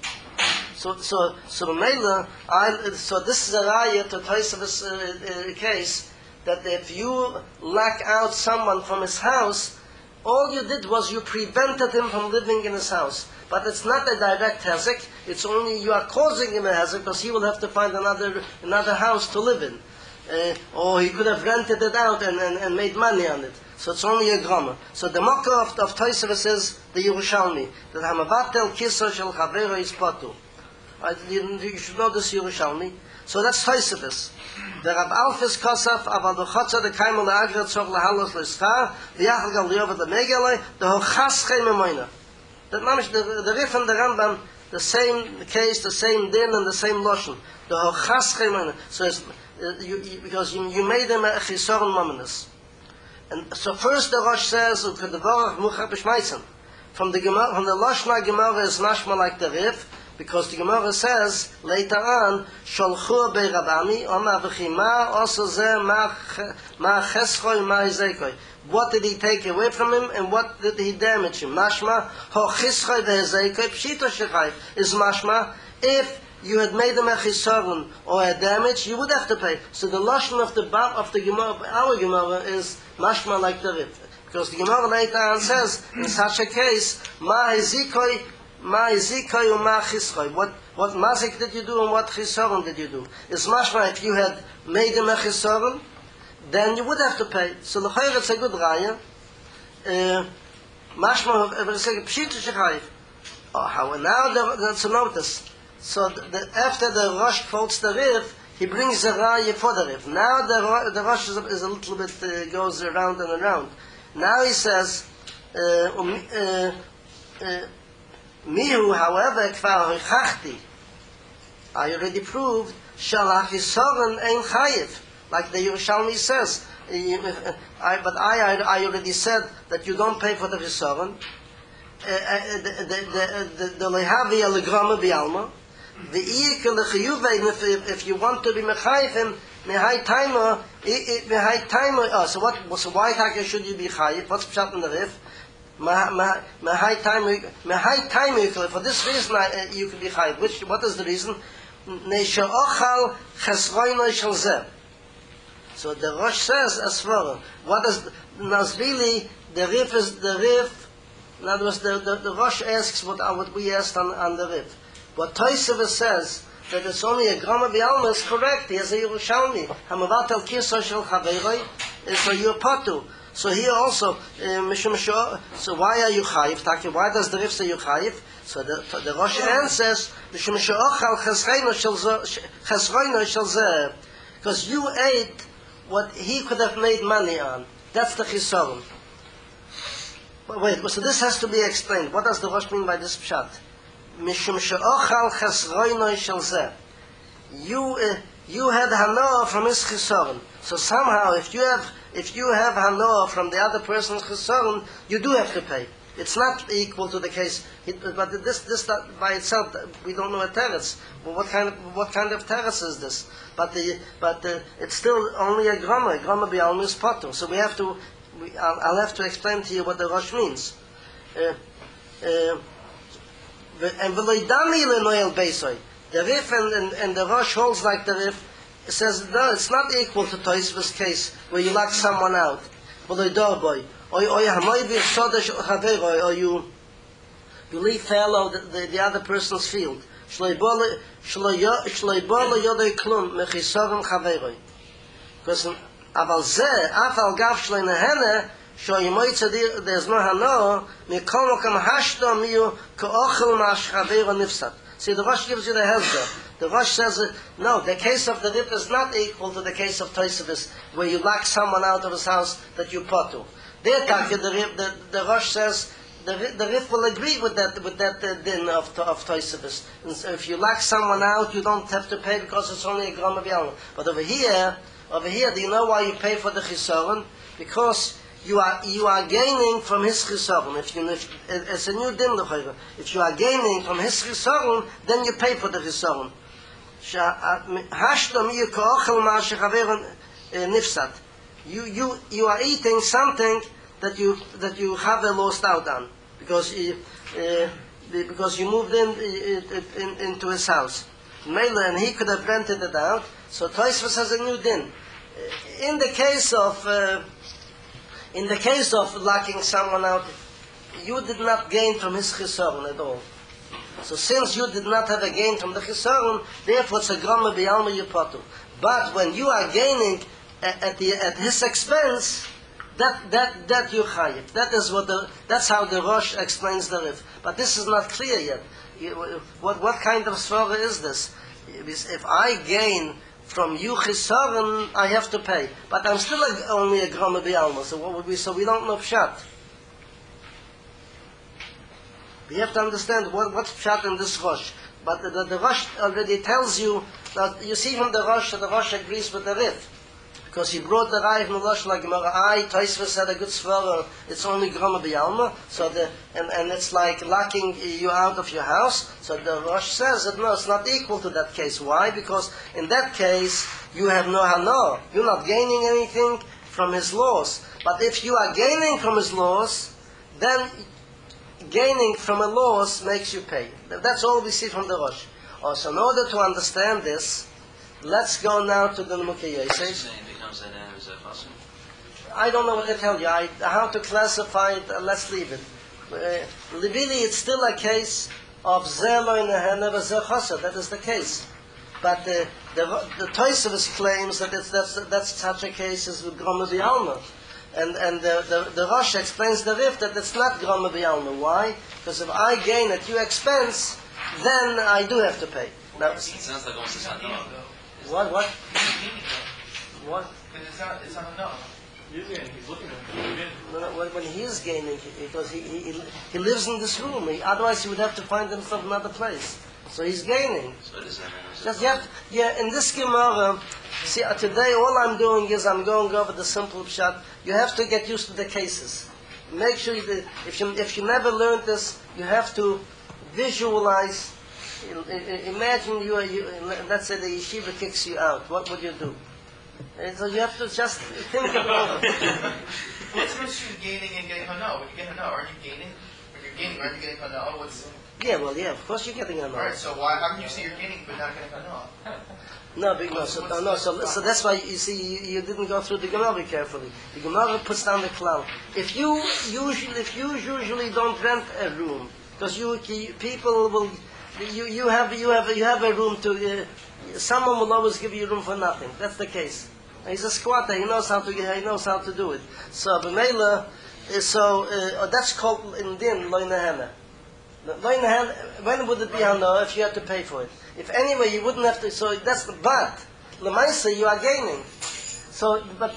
So so so Mela, I so this is a raya to Tosfos uh, uh, case that if you lock out someone from his house, all you did was you prevented him from living in his house. But it's not a direct hezek. It's only you are causing him a hezek because he will have to find another another house to live in. Uh, or he could have rented it out and, and, and made money on it. So it's only a grammar. So the mocker of, of Tosfos is the Yerushalmi, that Hamavatel Kisoy Shel Chaveiroi is Potu. You, you should know this Yerushalmi. So that's Tosfos. The Rav Alfis Kosaf, Aval B'chotza the Kaimel Agrat Tzor Lahalos L'Schar, V'yachal Gal Liyovet L'Megalei, the Hochas Chei Memoina. That mamish, the, the Rif and the Rambam, the same case, the same din and the same loshon. The Hochas Chei Memoina. So it's, uh, you, you, because you, you made them a Chisoron Mominus. And so first the Rosh says, U'kedevorach Muchar B'Shmaitzen. From the Gemara, from the Loshna Gemara is mashma like the Rif, because the Gemara says later on, Sholchu be'Rabami, Omar v'chima, also zeh ma cheschoi ma hizekoi. What did he take away from him, and what did he damage him? Mashma, ho cheschoi ve'hizekoi, pshito shechai, is mashma, if you had made him a chisaron or a damage, you would have to pay. So the lashon of the bab of the Gemara, our Gemara, is mashma like the Rif. Because the Gemara later on says, in such a case, ma hizikoi, ma hizikoi or ma chischoi. What, what mazik did you do and what chisaron did you do? It's mashma, if you had made him a chisaron, then you would have to pay. So the chayr, it's a good raya. Uh, mashma, if it's a pshita shechayv. Oh, how, and now that's a notice. So the, the, after the Rosh quotes the Rif, he brings a raya for the Rif. Now the, the Rosh is a, is a little bit, uh, goes around and around. Now he says, uh, um, uh, uh, Mihu, however, kvar hoichachti, I already proved, shalach yisoren ein chayiv, like the Yerushalmi says. Uh, I, but I, I already said that you don't pay for the yisoren. The lehavi alegrama bialma, the iyik lechiyuvein, if you want to be mechayiv him, mehai timer, mehai timer. Oh, so what? So why taka should you be chayiv? What's pshat in the Rif? Mehai timer, mehai timer. For this reason, uh, you can be chayiv. Which? What is the reason? Neisha ochal chesroino shel zeh. So the Rosh says as far. What is? Now really the Rif is the Rif. In other words, the, the, the Rosh asks what, uh, what we asked on, on the Rif. What Tosfos says, that it's only a grama b'alma, is correct. He has a Yerushalmi. Hamavatel Kisoy Shel Chaveiroi, so you're Potu. So here also, uh, so why are you chayiv? Why does the Rif say you chayiv? So the, the Rosh answers, because you ate what he could have made money on. That's the chisaron. Wait, so this has to be explained. What does the Rosh mean by this pshat? Mishum she'ochal chesroinoi shel zeh. You uh, you had hanoah from his chisaron. So somehow, if you have if you have hanoah from the other person's chisaron, you do have to pay. It's not equal to the case. It, but this this by itself, we don't know a teretz. But what kind of what kind of teretz is this? But the but the, it's still only a grama. Grama b'alma is potter. So we have to. We, I'll, I'll have to explain to you what the Rosh means. Uh, uh, and the Rif and, and, and the Rosh holds like the Rif It says no, it's not equal to Tosfos case where you lock someone out. Or or or you you leave fallow the, the, the other person's field. Because אבל זה, אף על גב שלי נהנה, שאימוי צדיר, there's no hano, מכל מקום השתו מיו, כאוכל מהשחבר הנפסד. See, the Rosh gives you the health. The Rosh says, uh, no, the case of the rip is not equal to the case of Tosfos, where you lock someone out of his house that you put to. There, the, the, the Rosh says, the, the Rif will agree with that with that uh, din of of Tosfos. And so if you lock someone out, you don't have to pay because it's only a gram of yalma. But over here, over here, do you know why you pay for the chisaron? Because you are you are gaining from his chisaron. If you if, it's a new din l'chayra. If you are gaining from his chisaron, then you pay for the chisaron. Hashtam you ka'ochel ma'ashechaveron nifsat. You you you are eating something that you that you have lost out on because you, uh, because you moved in, in into his house. Mela, and he could have rented it out. So Tosfos has a new din. In the case of uh, in the case of locking someone out, you did not gain from his chisaron at all. So since you did not have a gain from the chisaron, therefore it's a grama b'yalma yipatu. But when you are gaining at, at the at his expense, that that that you chayiv. That is what the that's how the Rosh explains the rif. But this is not clear yet. You, what what kind of svara is this? If I gain from you chisaron, I have to pay, but I'm still a, only a grama b'yalma. So what would we? So we don't know pshat. We have to understand what what's pshat in this Rosh. But the, the, the Rosh already tells you that you see from the Rosh that the Rosh agrees with the rif. Because he brought the Rai from the Rosh like I, Tosfos had a good svara, it's only grama b'yalma, so the, and, and it's like locking you out of your house. So the Rosh says that no, it's not equal to that case. Why? Because in that case, you have no hano. You're not gaining anything from his laws. But if you are gaining from his laws, then gaining from a loss makes you pay. That's all we see from the Rosh. Also, in order to understand this, let's go now to the Nimukei Yosef. I don't know what to tell you. I, how to classify it, uh, let's leave it. Uh, really, it's still a case of Zelo in the Hene v'Zeh. That is the case. But uh, the, the Tosfos claims that it's, that's, that's such a case as with Grama b'Yalma. And, and the, the, the Rosh explains the Rif that it's not Grama b'Yalma. Why? Because if I gain at your expense, then I do have to pay. Now, It sounds like almost a no. what, what? What? Because it's not, it's not enough. Usually, he's looking at it. No, no, when, when he is gaining, because he, he, he lives in this room, he, otherwise he would have to find himself another place. So he's gaining. So what does that mean? Just you have to, yeah, in this Gemara, see, uh, today all I'm doing is I'm going over the simple pshat. You have to get used to the cases. Make sure you, if you if you never learned this, you have to visualize. I- I- Imagine you, are, you, let's say the yeshiva kicks you out. What would you do? And so you have to just think about it. What's the issue with gaining and getting hana? When you get hana, aren't you gaining? When you're gaining, aren't you getting hana? What's Yeah, well, yeah, of course you're getting a alright? So why? How can you say you're gaining but not getting hana? No, big no, so, no, so, so that's why you see you, you didn't go through the Gemara carefully. The Gemara puts down the klal. If you usually, if you usually don't rent a room, because you people will, you you have you have you have a room to. Uh, someone will always give you room for nothing. That's the case. He's a squatter. He knows how to he knows how to do it. So b'meila, uh, so uh, that's called in din loy nehena. Loy nehena. When would it be hana if you had to pay for it? If anyway, you wouldn't have to. So that's the but. Lemaisa, you are gaining. So, but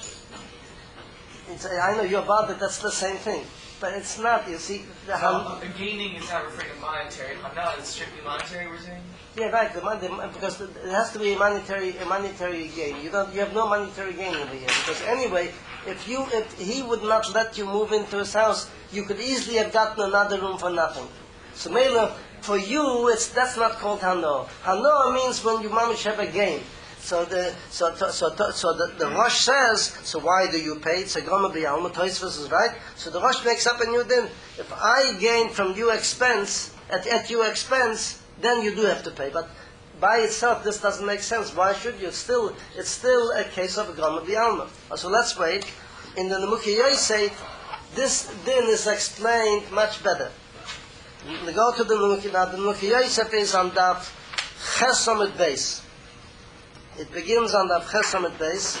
it's, I know you're about it. That's the same thing, but it's not. You see, the So, han- the gaining is not referring to monetary. Hana is strictly monetary, we're saying? yeah, right. The money, because it has to be a monetary, a monetary gain. You don't. You have no monetary gain over here. Because anyway, if you, if he would not let you move into his house, you could easily have gotten another room for nothing. So, Mela, for you, it's that's not called hano. Hano means when you mamish have a gain. So the so so so, so the, the Rosh says. So why do you pay? It's a grama b'yalma. Tosfos is right. So the Rosh makes up a new din. If I gain from your expense at at your expense, then you do have to pay. But by itself, this doesn't make sense. Why should you? It's still, it's still a case of a Gama B'Alma. So let's wait. In the Nemuki Yosef, this din is explained much better. We go to the Nemuki, now the Nemuki Yosef is on Daf Chesamit base. It begins on Daf Chesamit base.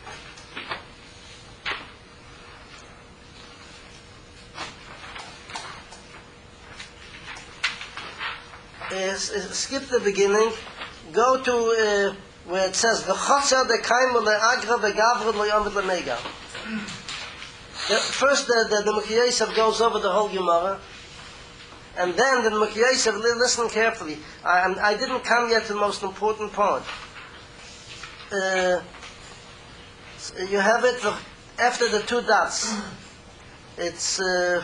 Uh, s- s- skip the beginning, go to uh, where it says v'chotzer dekaimu le'agra v'gavru le'yomid le'mega. The- First, the the, the Nemuki Yosef goes over the whole Gemara, and then the Nemuki Yosef, li- listen carefully. I, I'm- I didn't come yet to the most important part. Uh, s- you have it the- after the two dots. It's. Uh,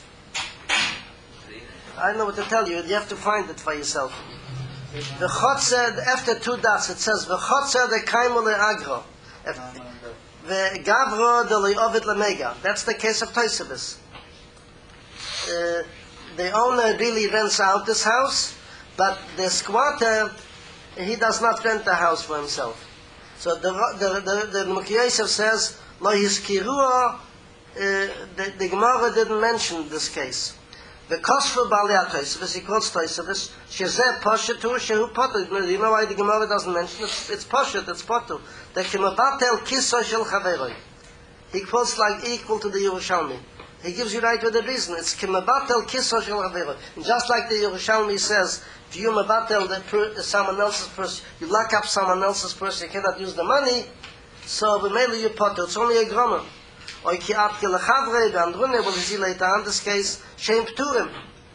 I don't know what to tell you. You have to find it for yourself. The chotzer, after two dots, it says the chotzer the kaimu le'agro, the gavro the le'ovid le'mega. That's the case of Tosefus. Uh, the owner really rents out this house, but the squatter, he does not rent the house for himself. So the the the, the Nemuki Yosef says lo hiskirua. Uh, the, the Gemara didn't mention this case. The cost for Balei Tosefus, he quotes Tosefus, Shezeh Poshetu Shehu Potu. You know why the Gemara doesn't mention it? It's, it's Poshet, it's Potu. The Kimabatel Kiso Shel Chaveroi. He quotes like equal to the Yerushalmi. He gives you right with the reason. It's Kimabatel Kiso Shel Chaveroi. And just like the Yerushalmi says, if you mabatel the per, someone else's purse, you lock up someone else's purse, you cannot use the money, so b'meila you Potu. It's only a grama. Oy ki at ke lechavre, the Andrune will see later on this case, Shem Pturim.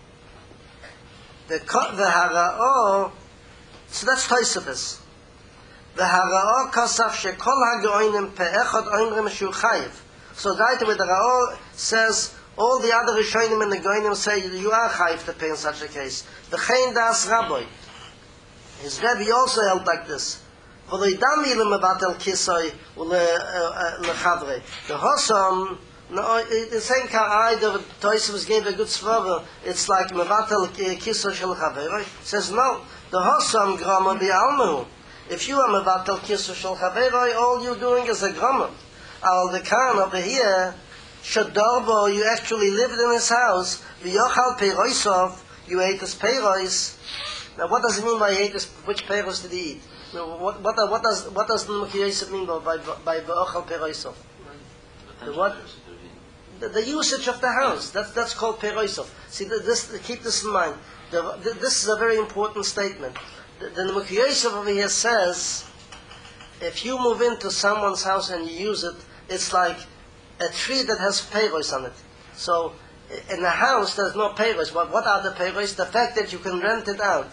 The ko- the hara'o, so that's Tosefus. The hara'o kosaf shekol ha'geoinim pe'echad oimrim shu chayiv. So right with the Ra'o says, all the other Rishonim and the Goinim say, you are chayiv to pay in such a case. The Chayin Das Rabbi. His Rebbe also held like this. The Hossam, no, the same Ka'ai, the Tosefus gave a good svara, it's like Mevatel Kiso Shel Chaveroi. Says no, the Hossam Grama B'Almahu. If you are Mevatel Kiso Shel Chaveroi, all you're doing is a Grama. Al the Khan over here, Shadorbo, you actually lived in his house, V'yochal Peiroisov, you ate his Peirois. Now what does it mean by he ate his, which Peiros did he eat? No, what, what, what does what does the Nemuki Yosef mean by by by V'ochal Peiroisov? The what? The, the usage of the house. That's that's called Peiroisov. See, the, this keep this in mind. The, the, this is a very important statement. The, the Nemuki Yosef over here says, if you move into someone's house and you use it, it's like a tree that has peiros on it. So in a house there's no peiros. What what are the peiros? The fact that you can rent it out.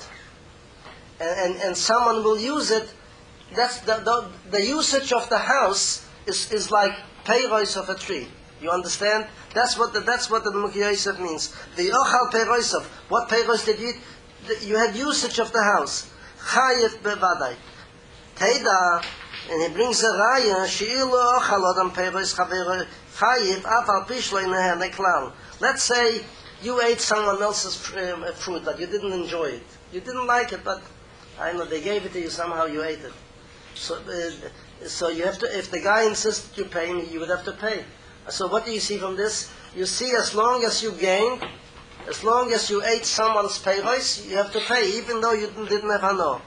And, and, and someone will use it, that's the, the, the usage of the house is, is like peiros of a tree. You understand? That's what the, that's what the Nemuki Yosef means. The ochal peiros of, what peiros did you eat? The, you had usage of the house. Chayiv bevadai. Teida, and he brings a raya, she'ilu ochal odam peiros chaveroi chayiv afal pishlo inehen leklal. Let's say you ate someone else's um, fruit, but you didn't enjoy it. You didn't like it, but I know they gave it to you, somehow you ate it. So, uh, so you have to. If the guy insisted you pay me, you would have to pay. So what do you see from this? You see, as long as you gained, as long as you ate someone's peiros, you have to pay, even though you didn't, didn't have hano.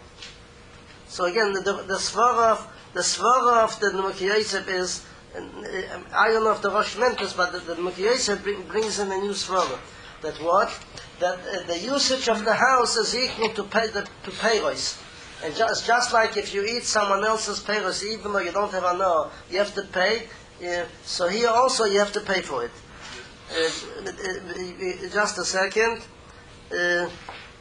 So again, the the, the svara of the svara of the Nemuki Yosef is, and, uh, I don't know if the Rosh meant this, but the, the Nemuki Yosef bring, brings in a new svara. That what? That uh, the usage of the house is equal to pay the, to peiros, and just just like if you eat someone else's peiros, even though you don't have ano, you have to pay. Uh, so here also you have to pay for it. Uh, uh, uh, just a second. Uh, uh,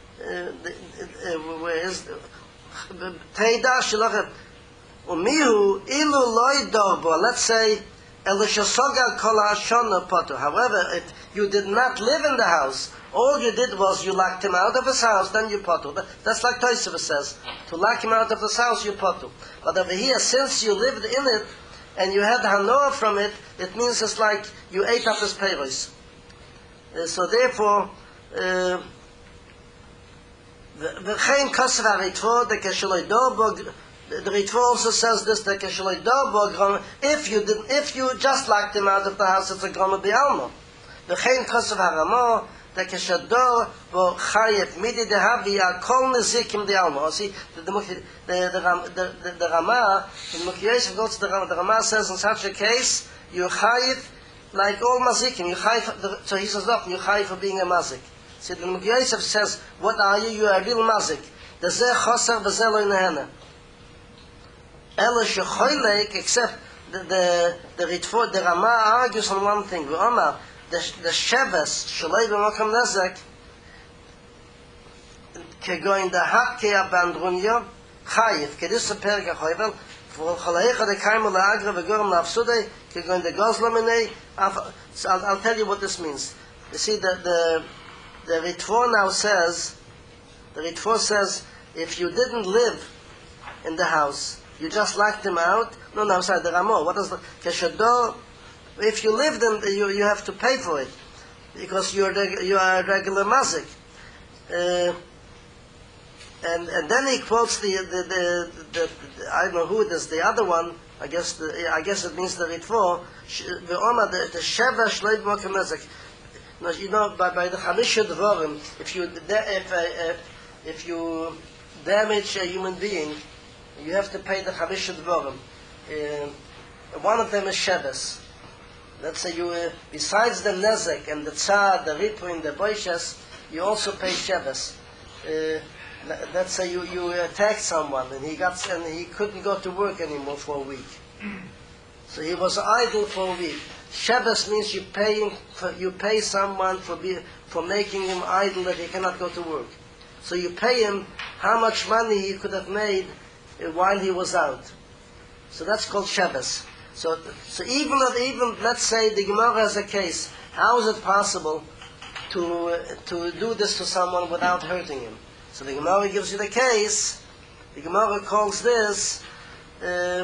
uh, where is Teida Shilachet Umihu Ilu Loy Dorbo? Let's say Elishasogal Kol Hashana Potter. However, if you did not live in the house, all you did was you locked him out of his house, then you potu. That's like Tosefus says. To lock him out of his house, you potu. But over here, since you lived in it, and you had hanoah from it, it means it's like you ate up his peiros. Uh, so therefore, uh, וכן כוסף הריטבו, the כשלוי דובו, the Ritva also says this, the כשלוי דובו, if you did, if you just locked him out of the house, it's a groma bialmo. וכן כוסף הרמו, the כשדו, בו חייב מידי דהבי, הכל נזיקים דיalmo. See, the, the, the, the, the, the Rama, in Mukhi Yosef goes to the Rama, the Rama says in such a case, you're chayiv like all mazikim. You chayiv, so he says, look, you're chayiv for being a mazik. See, the Mukhi Yosef says, what are you? You are a real mazik. The zeh choser v'zeh lo inehena. Ela shechoylek, except the the the Ritva, the Rama argues on one thing. V'omar, the the sheves shalei b'makam nezek, kegoin the hakke abandrunyo chayiv kedis perga choyvel. For chalayecha de kaimel la'agra v'gorim la'afsudei kegoin the gozlaminei. I'll I'll tell you what this means. You see, the the the Ritva now says, the Ritva says, if you didn't live in the house, you just locked him out. No, no, I'm sorry, the Ramo. What is the Keshado? If you lived in, the, you you have to pay for it because you're reg, you are a regular mazik. Uh, and and then he quotes the the, the, the, the I don't know who it is, the other one. I guess the, I guess it means the Ritva. The Omar the the Sheva Shleib Mokem Nezek. No, you know, by, by the Chamisha Dvorim, if you if, uh, if you damage a human being, you have to pay the Chamisha Dvorim. Uh, one of them is Sheves. Let's say you, uh, besides the Nezek and the Tzad, the Ripu, and the Boishes, you also pay Sheves. Uh, let's say you, you attacked someone and he got and he couldn't go to work anymore for a week. So he was idle for a week. Sheves means you paying for, you pay someone for be, for making him idle that he cannot go to work. So you pay him how much money he could have made uh, while he was out. So that's called Sheves. So so even even let's say the Gemara has a case. How is it possible to uh, to do this to someone without hurting him? So the Gemara gives you the case. The Gemara calls this. Uh,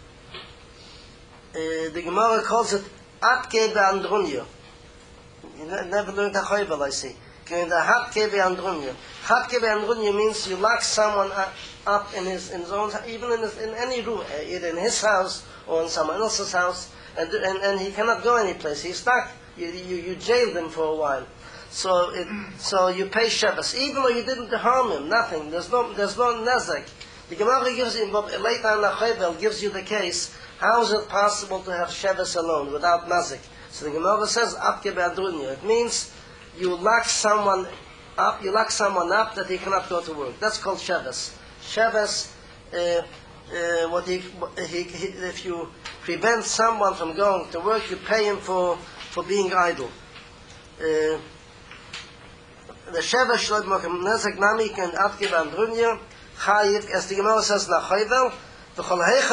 uh, the Gemara calls it Atke be'andrunyo. You never learned the Chayvel, I see. The Hatke be'andrunyo. Hatke be'andrunyo means you lock someone up in his in his own, even in his, in any room, either in his house or in someone else's house, and and, and he cannot go any place. He's stuck. You you you jailed him for a while. So it, so you pay Sheves, even though you didn't harm him. Nothing. There's no there's no nezek. The Gemara gives you later on the Chayvel gives you the case. How is it possible to have Sheves alone without mazik? So the Gemara says, "Atke be'adrunya." It means you lock someone up. You lock someone up that he cannot go to work. That's called Sheves. Sheves. Uh, uh, what he, he, he, if you prevent someone from going to work, you pay him for for being idle. Uh, the Sheves shloid mokem nezek namik and Atke be'adrunya chayiv. As the Gemara says, "Na chayvel." However, if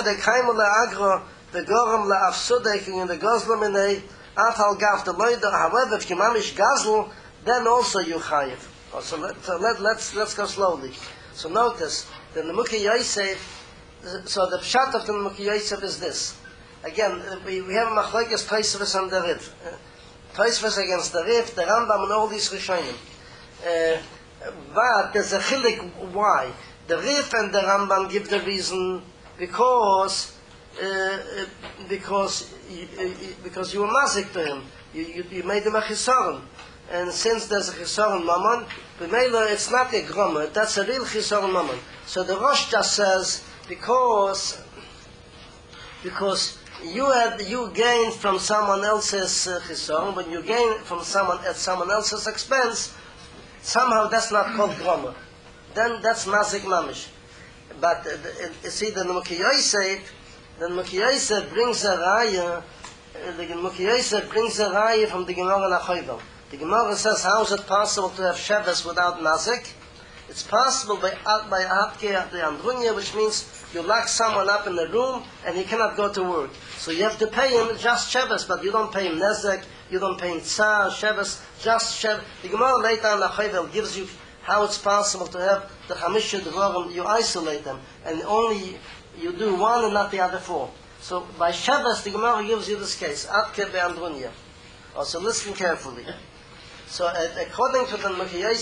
you mamish gazel, then also you chayiv. So let, so let, let's let's go slowly. So notice the Mukhi Yosef. So the pshat of the Mukhi Yosef is this. Again, we, we have a machlokes Tosfos and the Rif. Tosfos against the Rif, the Rambam, and all these Rishonim. Uh, but there's a chilik why the Rif and the Rambam give the reason. Because, uh, because, you, because you were mazik to him, you, you, you made him a chisaron, and since there's a chisaron mammon, b'meila it's not a groma, that's a real chisaron mammon. So the Rosh just says because, because you had you gained from someone else's uh, chisaron, when you gain from someone at someone else's expense, somehow that's not called groma. Then that's mazik mamish. But uh, you see, the Mukhi Yosef, the Mukhi Yosef brings a raya. The Mukhi Yosef brings a raya from the Gemara Nachayvel. The Gemara says, how is it possible to have Sheves without mazik? It's possible by by Atke be'andrunya, which means you lock someone up in a room and he cannot go to work. So you have to pay him just Sheves, but you don't pay him nezek, you don't pay him tzar, Sheves, just Sheves. The Gemara later on Nachayvel gives you how it's possible to have the Chamisha Dvorim, you isolate them, and only you do one and not the other four. So by Sheves, the Gemara gives you this case, Atke be'andrunya. Also listen carefully. So uh, according to the Mukhi Yosef,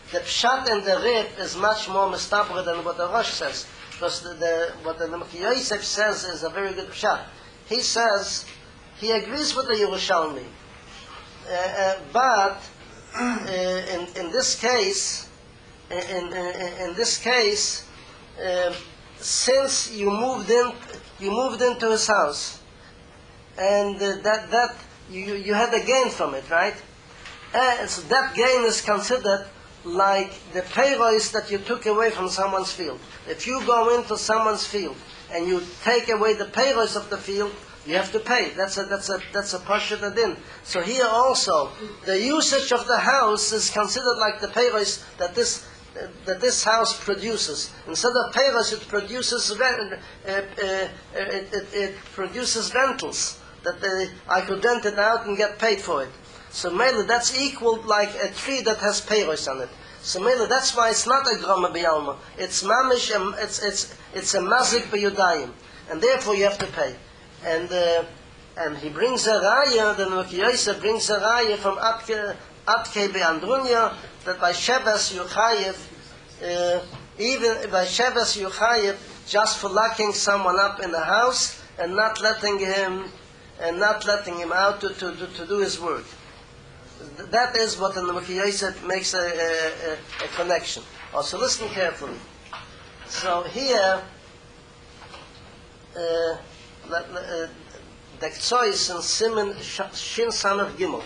the pshat and the rib is much more mistaber than what the Rosh says. Because the, the, what the Lemki Yosef says is a very good pshat. He says, he agrees with the Yerushalmi. Uh, uh, but uh, in, in this case, in, in, in this case, uh, since you moved in, you moved into his house, and uh, that that you you had a gain from it, right? And so that gain is considered like the payroys that you took away from someone's field. If you go into someone's field and you take away the payroys of the field, you have to pay. That's a that's a that's a pashut adin. So here also, the usage of the house is considered like the payroys that this uh, that this house produces. Instead of payroys, it produces rent, uh, uh, uh, it, it, it produces rentals that they, I could rent it out and get paid for it. So mainly that's equal like a tree that has payros on it. So mainly that's why it's not a groma b'yalma. It's mamish. Um, it's it's it's a mazik b'yudayim, and therefore you have to pay. And uh, and he brings a raya. The Lemki Yosef brings a raya from Atke Atke be'andrunya that by Shevas you chayev, uh, even by Shevas you chayev just for locking someone up in the house and not letting him and not letting him out to to, to, to do his work. That is what the Lemki Yosef makes a, a, a, a connection. Also, listen carefully. So here, uh, the Ktsois in Simon Shin Samach Gimel.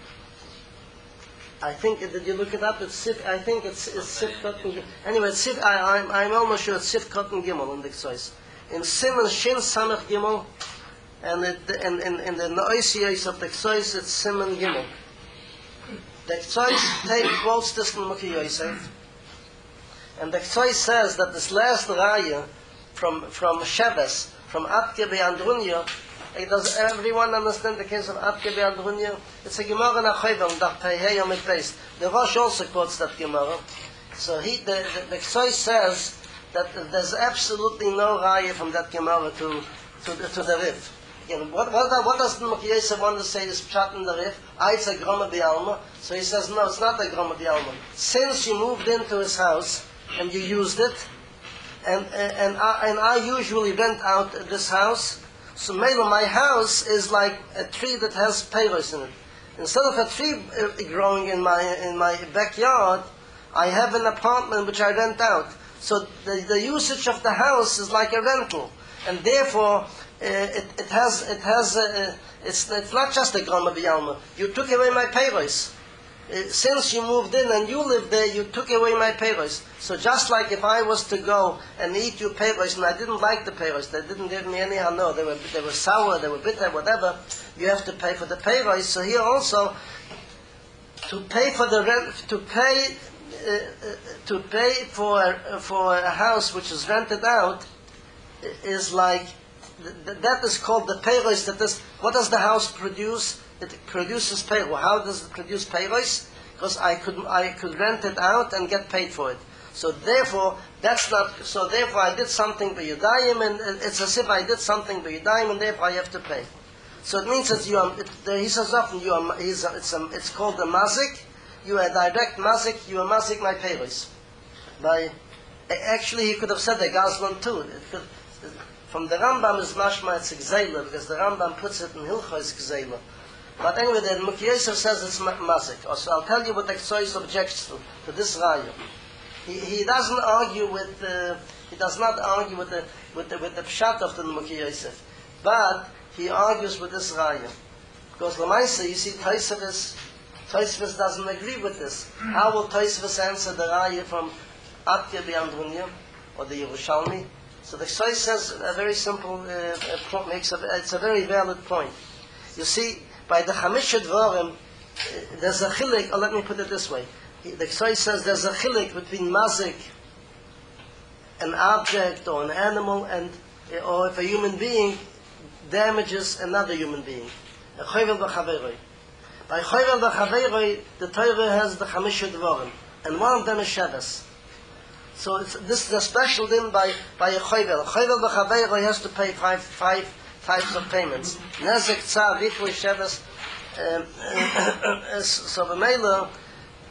I think, did you look it up? It's Sif, I think it's, it's Sif Cotton Gimel. Anyway, it's Sif, I, I'm, I'm almost sure it's Sif Cotton Gimel in the Ktsois. In Simon Shin Samach Gimel, and it, in, in, in the Noisios of the Ktsois, it's Simon Gimel. The Ktsois take quotes this from Lemki Yosef, and the Ktsois says that this last raya from from Sheves, from Atke be'andrunya, it does everyone understand the case of Atke be'andrunya? It's a Gemara Nachoyvam, Daf Pehei Yom Beis. The Rosh also quotes that Gemara. So he, the, the, the Ktsois says that there's absolutely no raya from that Gemara to to the, to the Rif. Again, what, what, what does the Lemki Yosef want to say is pshat in the Rif? Ah, it's a groma b'yalma. So he says, no, it's not a groma b'yalma. Since you moved into his house and you used it, and and I, and I usually rent out this house, so maybe my house is like a tree that has payros in it. Instead of a tree growing in my in my backyard, I have an apartment which I rent out. So the, the usage of the house is like a rental, and therefore uh, it, it has it has a, it's it's not just a groma b'yalma. You took away my payros. Uh, since you moved in and you lived there, you took away my payros. So just like if I was to go and eat your payros and I didn't like the payros, they didn't give me any hano, they were they were sour, they were bitter, whatever. You have to pay for the payros. So here also, to pay for the rent, to pay uh, uh, to pay for uh, for a house which is rented out is like th- that is called the payros. That is, what does the house produce? It produces payros. How does it produce payros? Because I could I could rent it out and get paid for it. So therefore, that's not. So therefore, I did something by Yudayim, and it's as if I did something by Yudayim, and therefore I have to pay. So it means that you are. It, he says often you are. He's a, it's a, it's called a mazik. You are a direct mazik. You are mazik my payros. By actually, he could have said the Gazlan too. It could, from the Rambam is mashma it's gzeila, because the Rambam puts it in Hilchos gzeila. But anyway, the Lemki Yosef says it's mazik. So I'll tell you what the Ktsois objects to, to this raya. He he doesn't argue with uh, he does not argue with the with the with the pshat of the Lemki Yosef, but he argues with this raya, because Lamaisa, you see, Tosfos Tosfos doesn't agree with this. How will Tosfos answer the raya from Atke be'andrunya or the Yerushalmi? So the Ktsois says a very simple uh, uh, makes a, it's a very valid point. You see, by the Chamisha Dvarim, uh, there's a chilik, or let me put it this way. The Ktsois says there's a chilik between mazik, an object or an animal, and uh, or if a human being damages another human being. A choyvel v'chaveroi. By choyvel v'chaveroi, the Torah has the Chamisha Dvarim, and one of them is Shabbos. So it's, this is a special din by, by a choyvel. A choyvel v'chaveroi has to pay five, five types of payments. Nezek, tzar, rifui, Shabbos. So b'meila,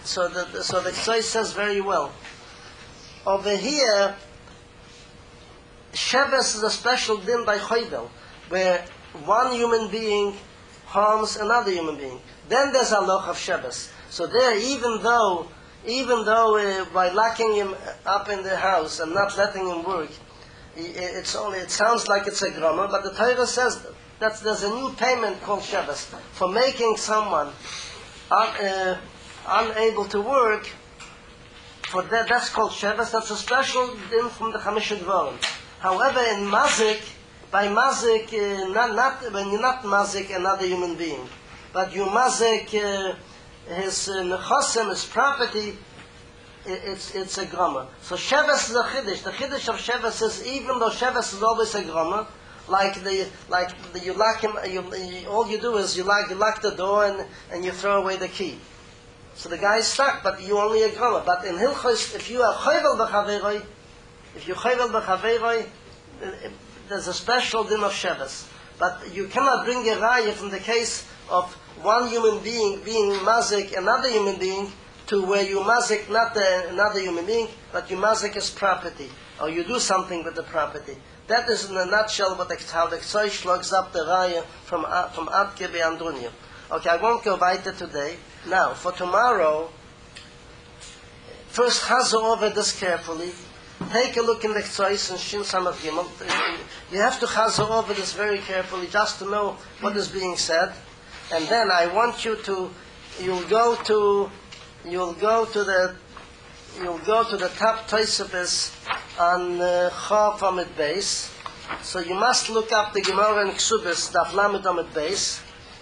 so the so the Ksoi says very well. Over here, Sheves is a special din by Choyvel, where one human being harms another human being. Then there's a loch of Sheves. So there, even though, even though uh, by locking him up in the house and not letting him work, he- it's only it sounds like it's a grama, but the Torah says that there's a new payment called Sheves for making someone un, uh, unable to work. For that, that's called Sheves. That's a special din from the Chamisha Dvarim. However, in Mazik, by Mazik, uh, not, not, when you're not Mazik another human being, but you Mazik uh, his uh, nechosim, his property, i- it's, it's a grama. So Sheves is a Chiddush. The Chiddush of Sheves is, even though Sheves is always a grama, like the, like the, you lock him, you, you, all you do is you lock, you lock the door and, and you throw away the key. So the guy is stuck, but you only a grama. But in Hilchos, if you are Choyvel b'chaveroi, if you Choyvel b'chaveroi, there's a special din of Sheves. But you cannot bring a raya from the case of one human being being mazik another human being to where you mazik not the, another human being, but you mazik his property, or you do something with the property. That is in a nutshell what the, how the Ksoi slugs up the raya from uh, from Adke Be'andrunia. Okay, I won't go weiter today. Now, for tomorrow, first chazer over this carefully. Take a look in the Ktsois and Shin Samach Gimel. You have to chazer over this very carefully just to know what is being said. And then I want you to, you'll go to, you'll go to the, you'll go to the top Tosafos on uh, Chav Amid Beis. So you must look up the Gemara and Ksubis, Daf Lamed Amid Beis.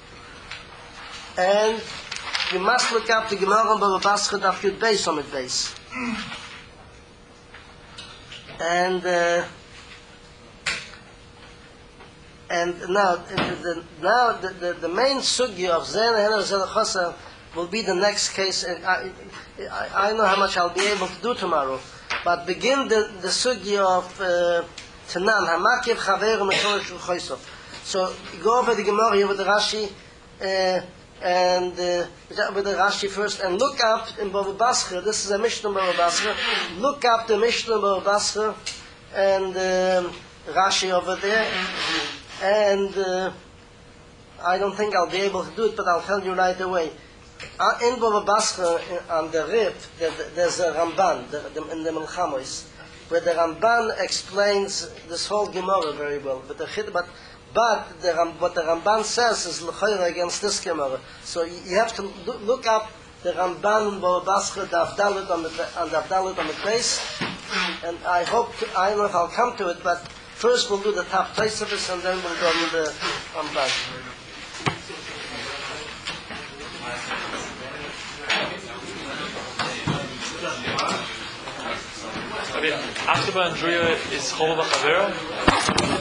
And you must look up the Gemara and Baba Bascha Daf Yud Beis Amid Beis. And uh, and now the, the, now the, the, the main sugya of Zen and Zelachasa will be the next case. And I, I, I know how much I'll be able to do tomorrow, but begin the, the sugya of uh, Tanan Hamakiv Chaver Mechorish Choisov. So go over the Gemara here with the Rashi. Uh, and uh, with the Rashi first, and look up in Bava Basra. This is a Mishnah in Bava Basra. Look up the Mishnah in Bava Basra and um, Rashi over there. And uh, I don't think I'll be able to do it, but I'll tell you right away. Uh, in Bava Basra, on the Rib, there, there's a Ramban the, the, in the Melchamos, where the Ramban explains this whole Gemara very well. But the but But the, what the Ramban says is l'chayra against this Gemara. So you, you have to look, look up the Ramban Bava Basra, the Avdalit on the on the Avdalit on the place. And I hope to, I don't know if I'll come to it, but first we'll do the top Tosafos and then we'll go to the Ramban. After Andrea is Chol V'Chaver.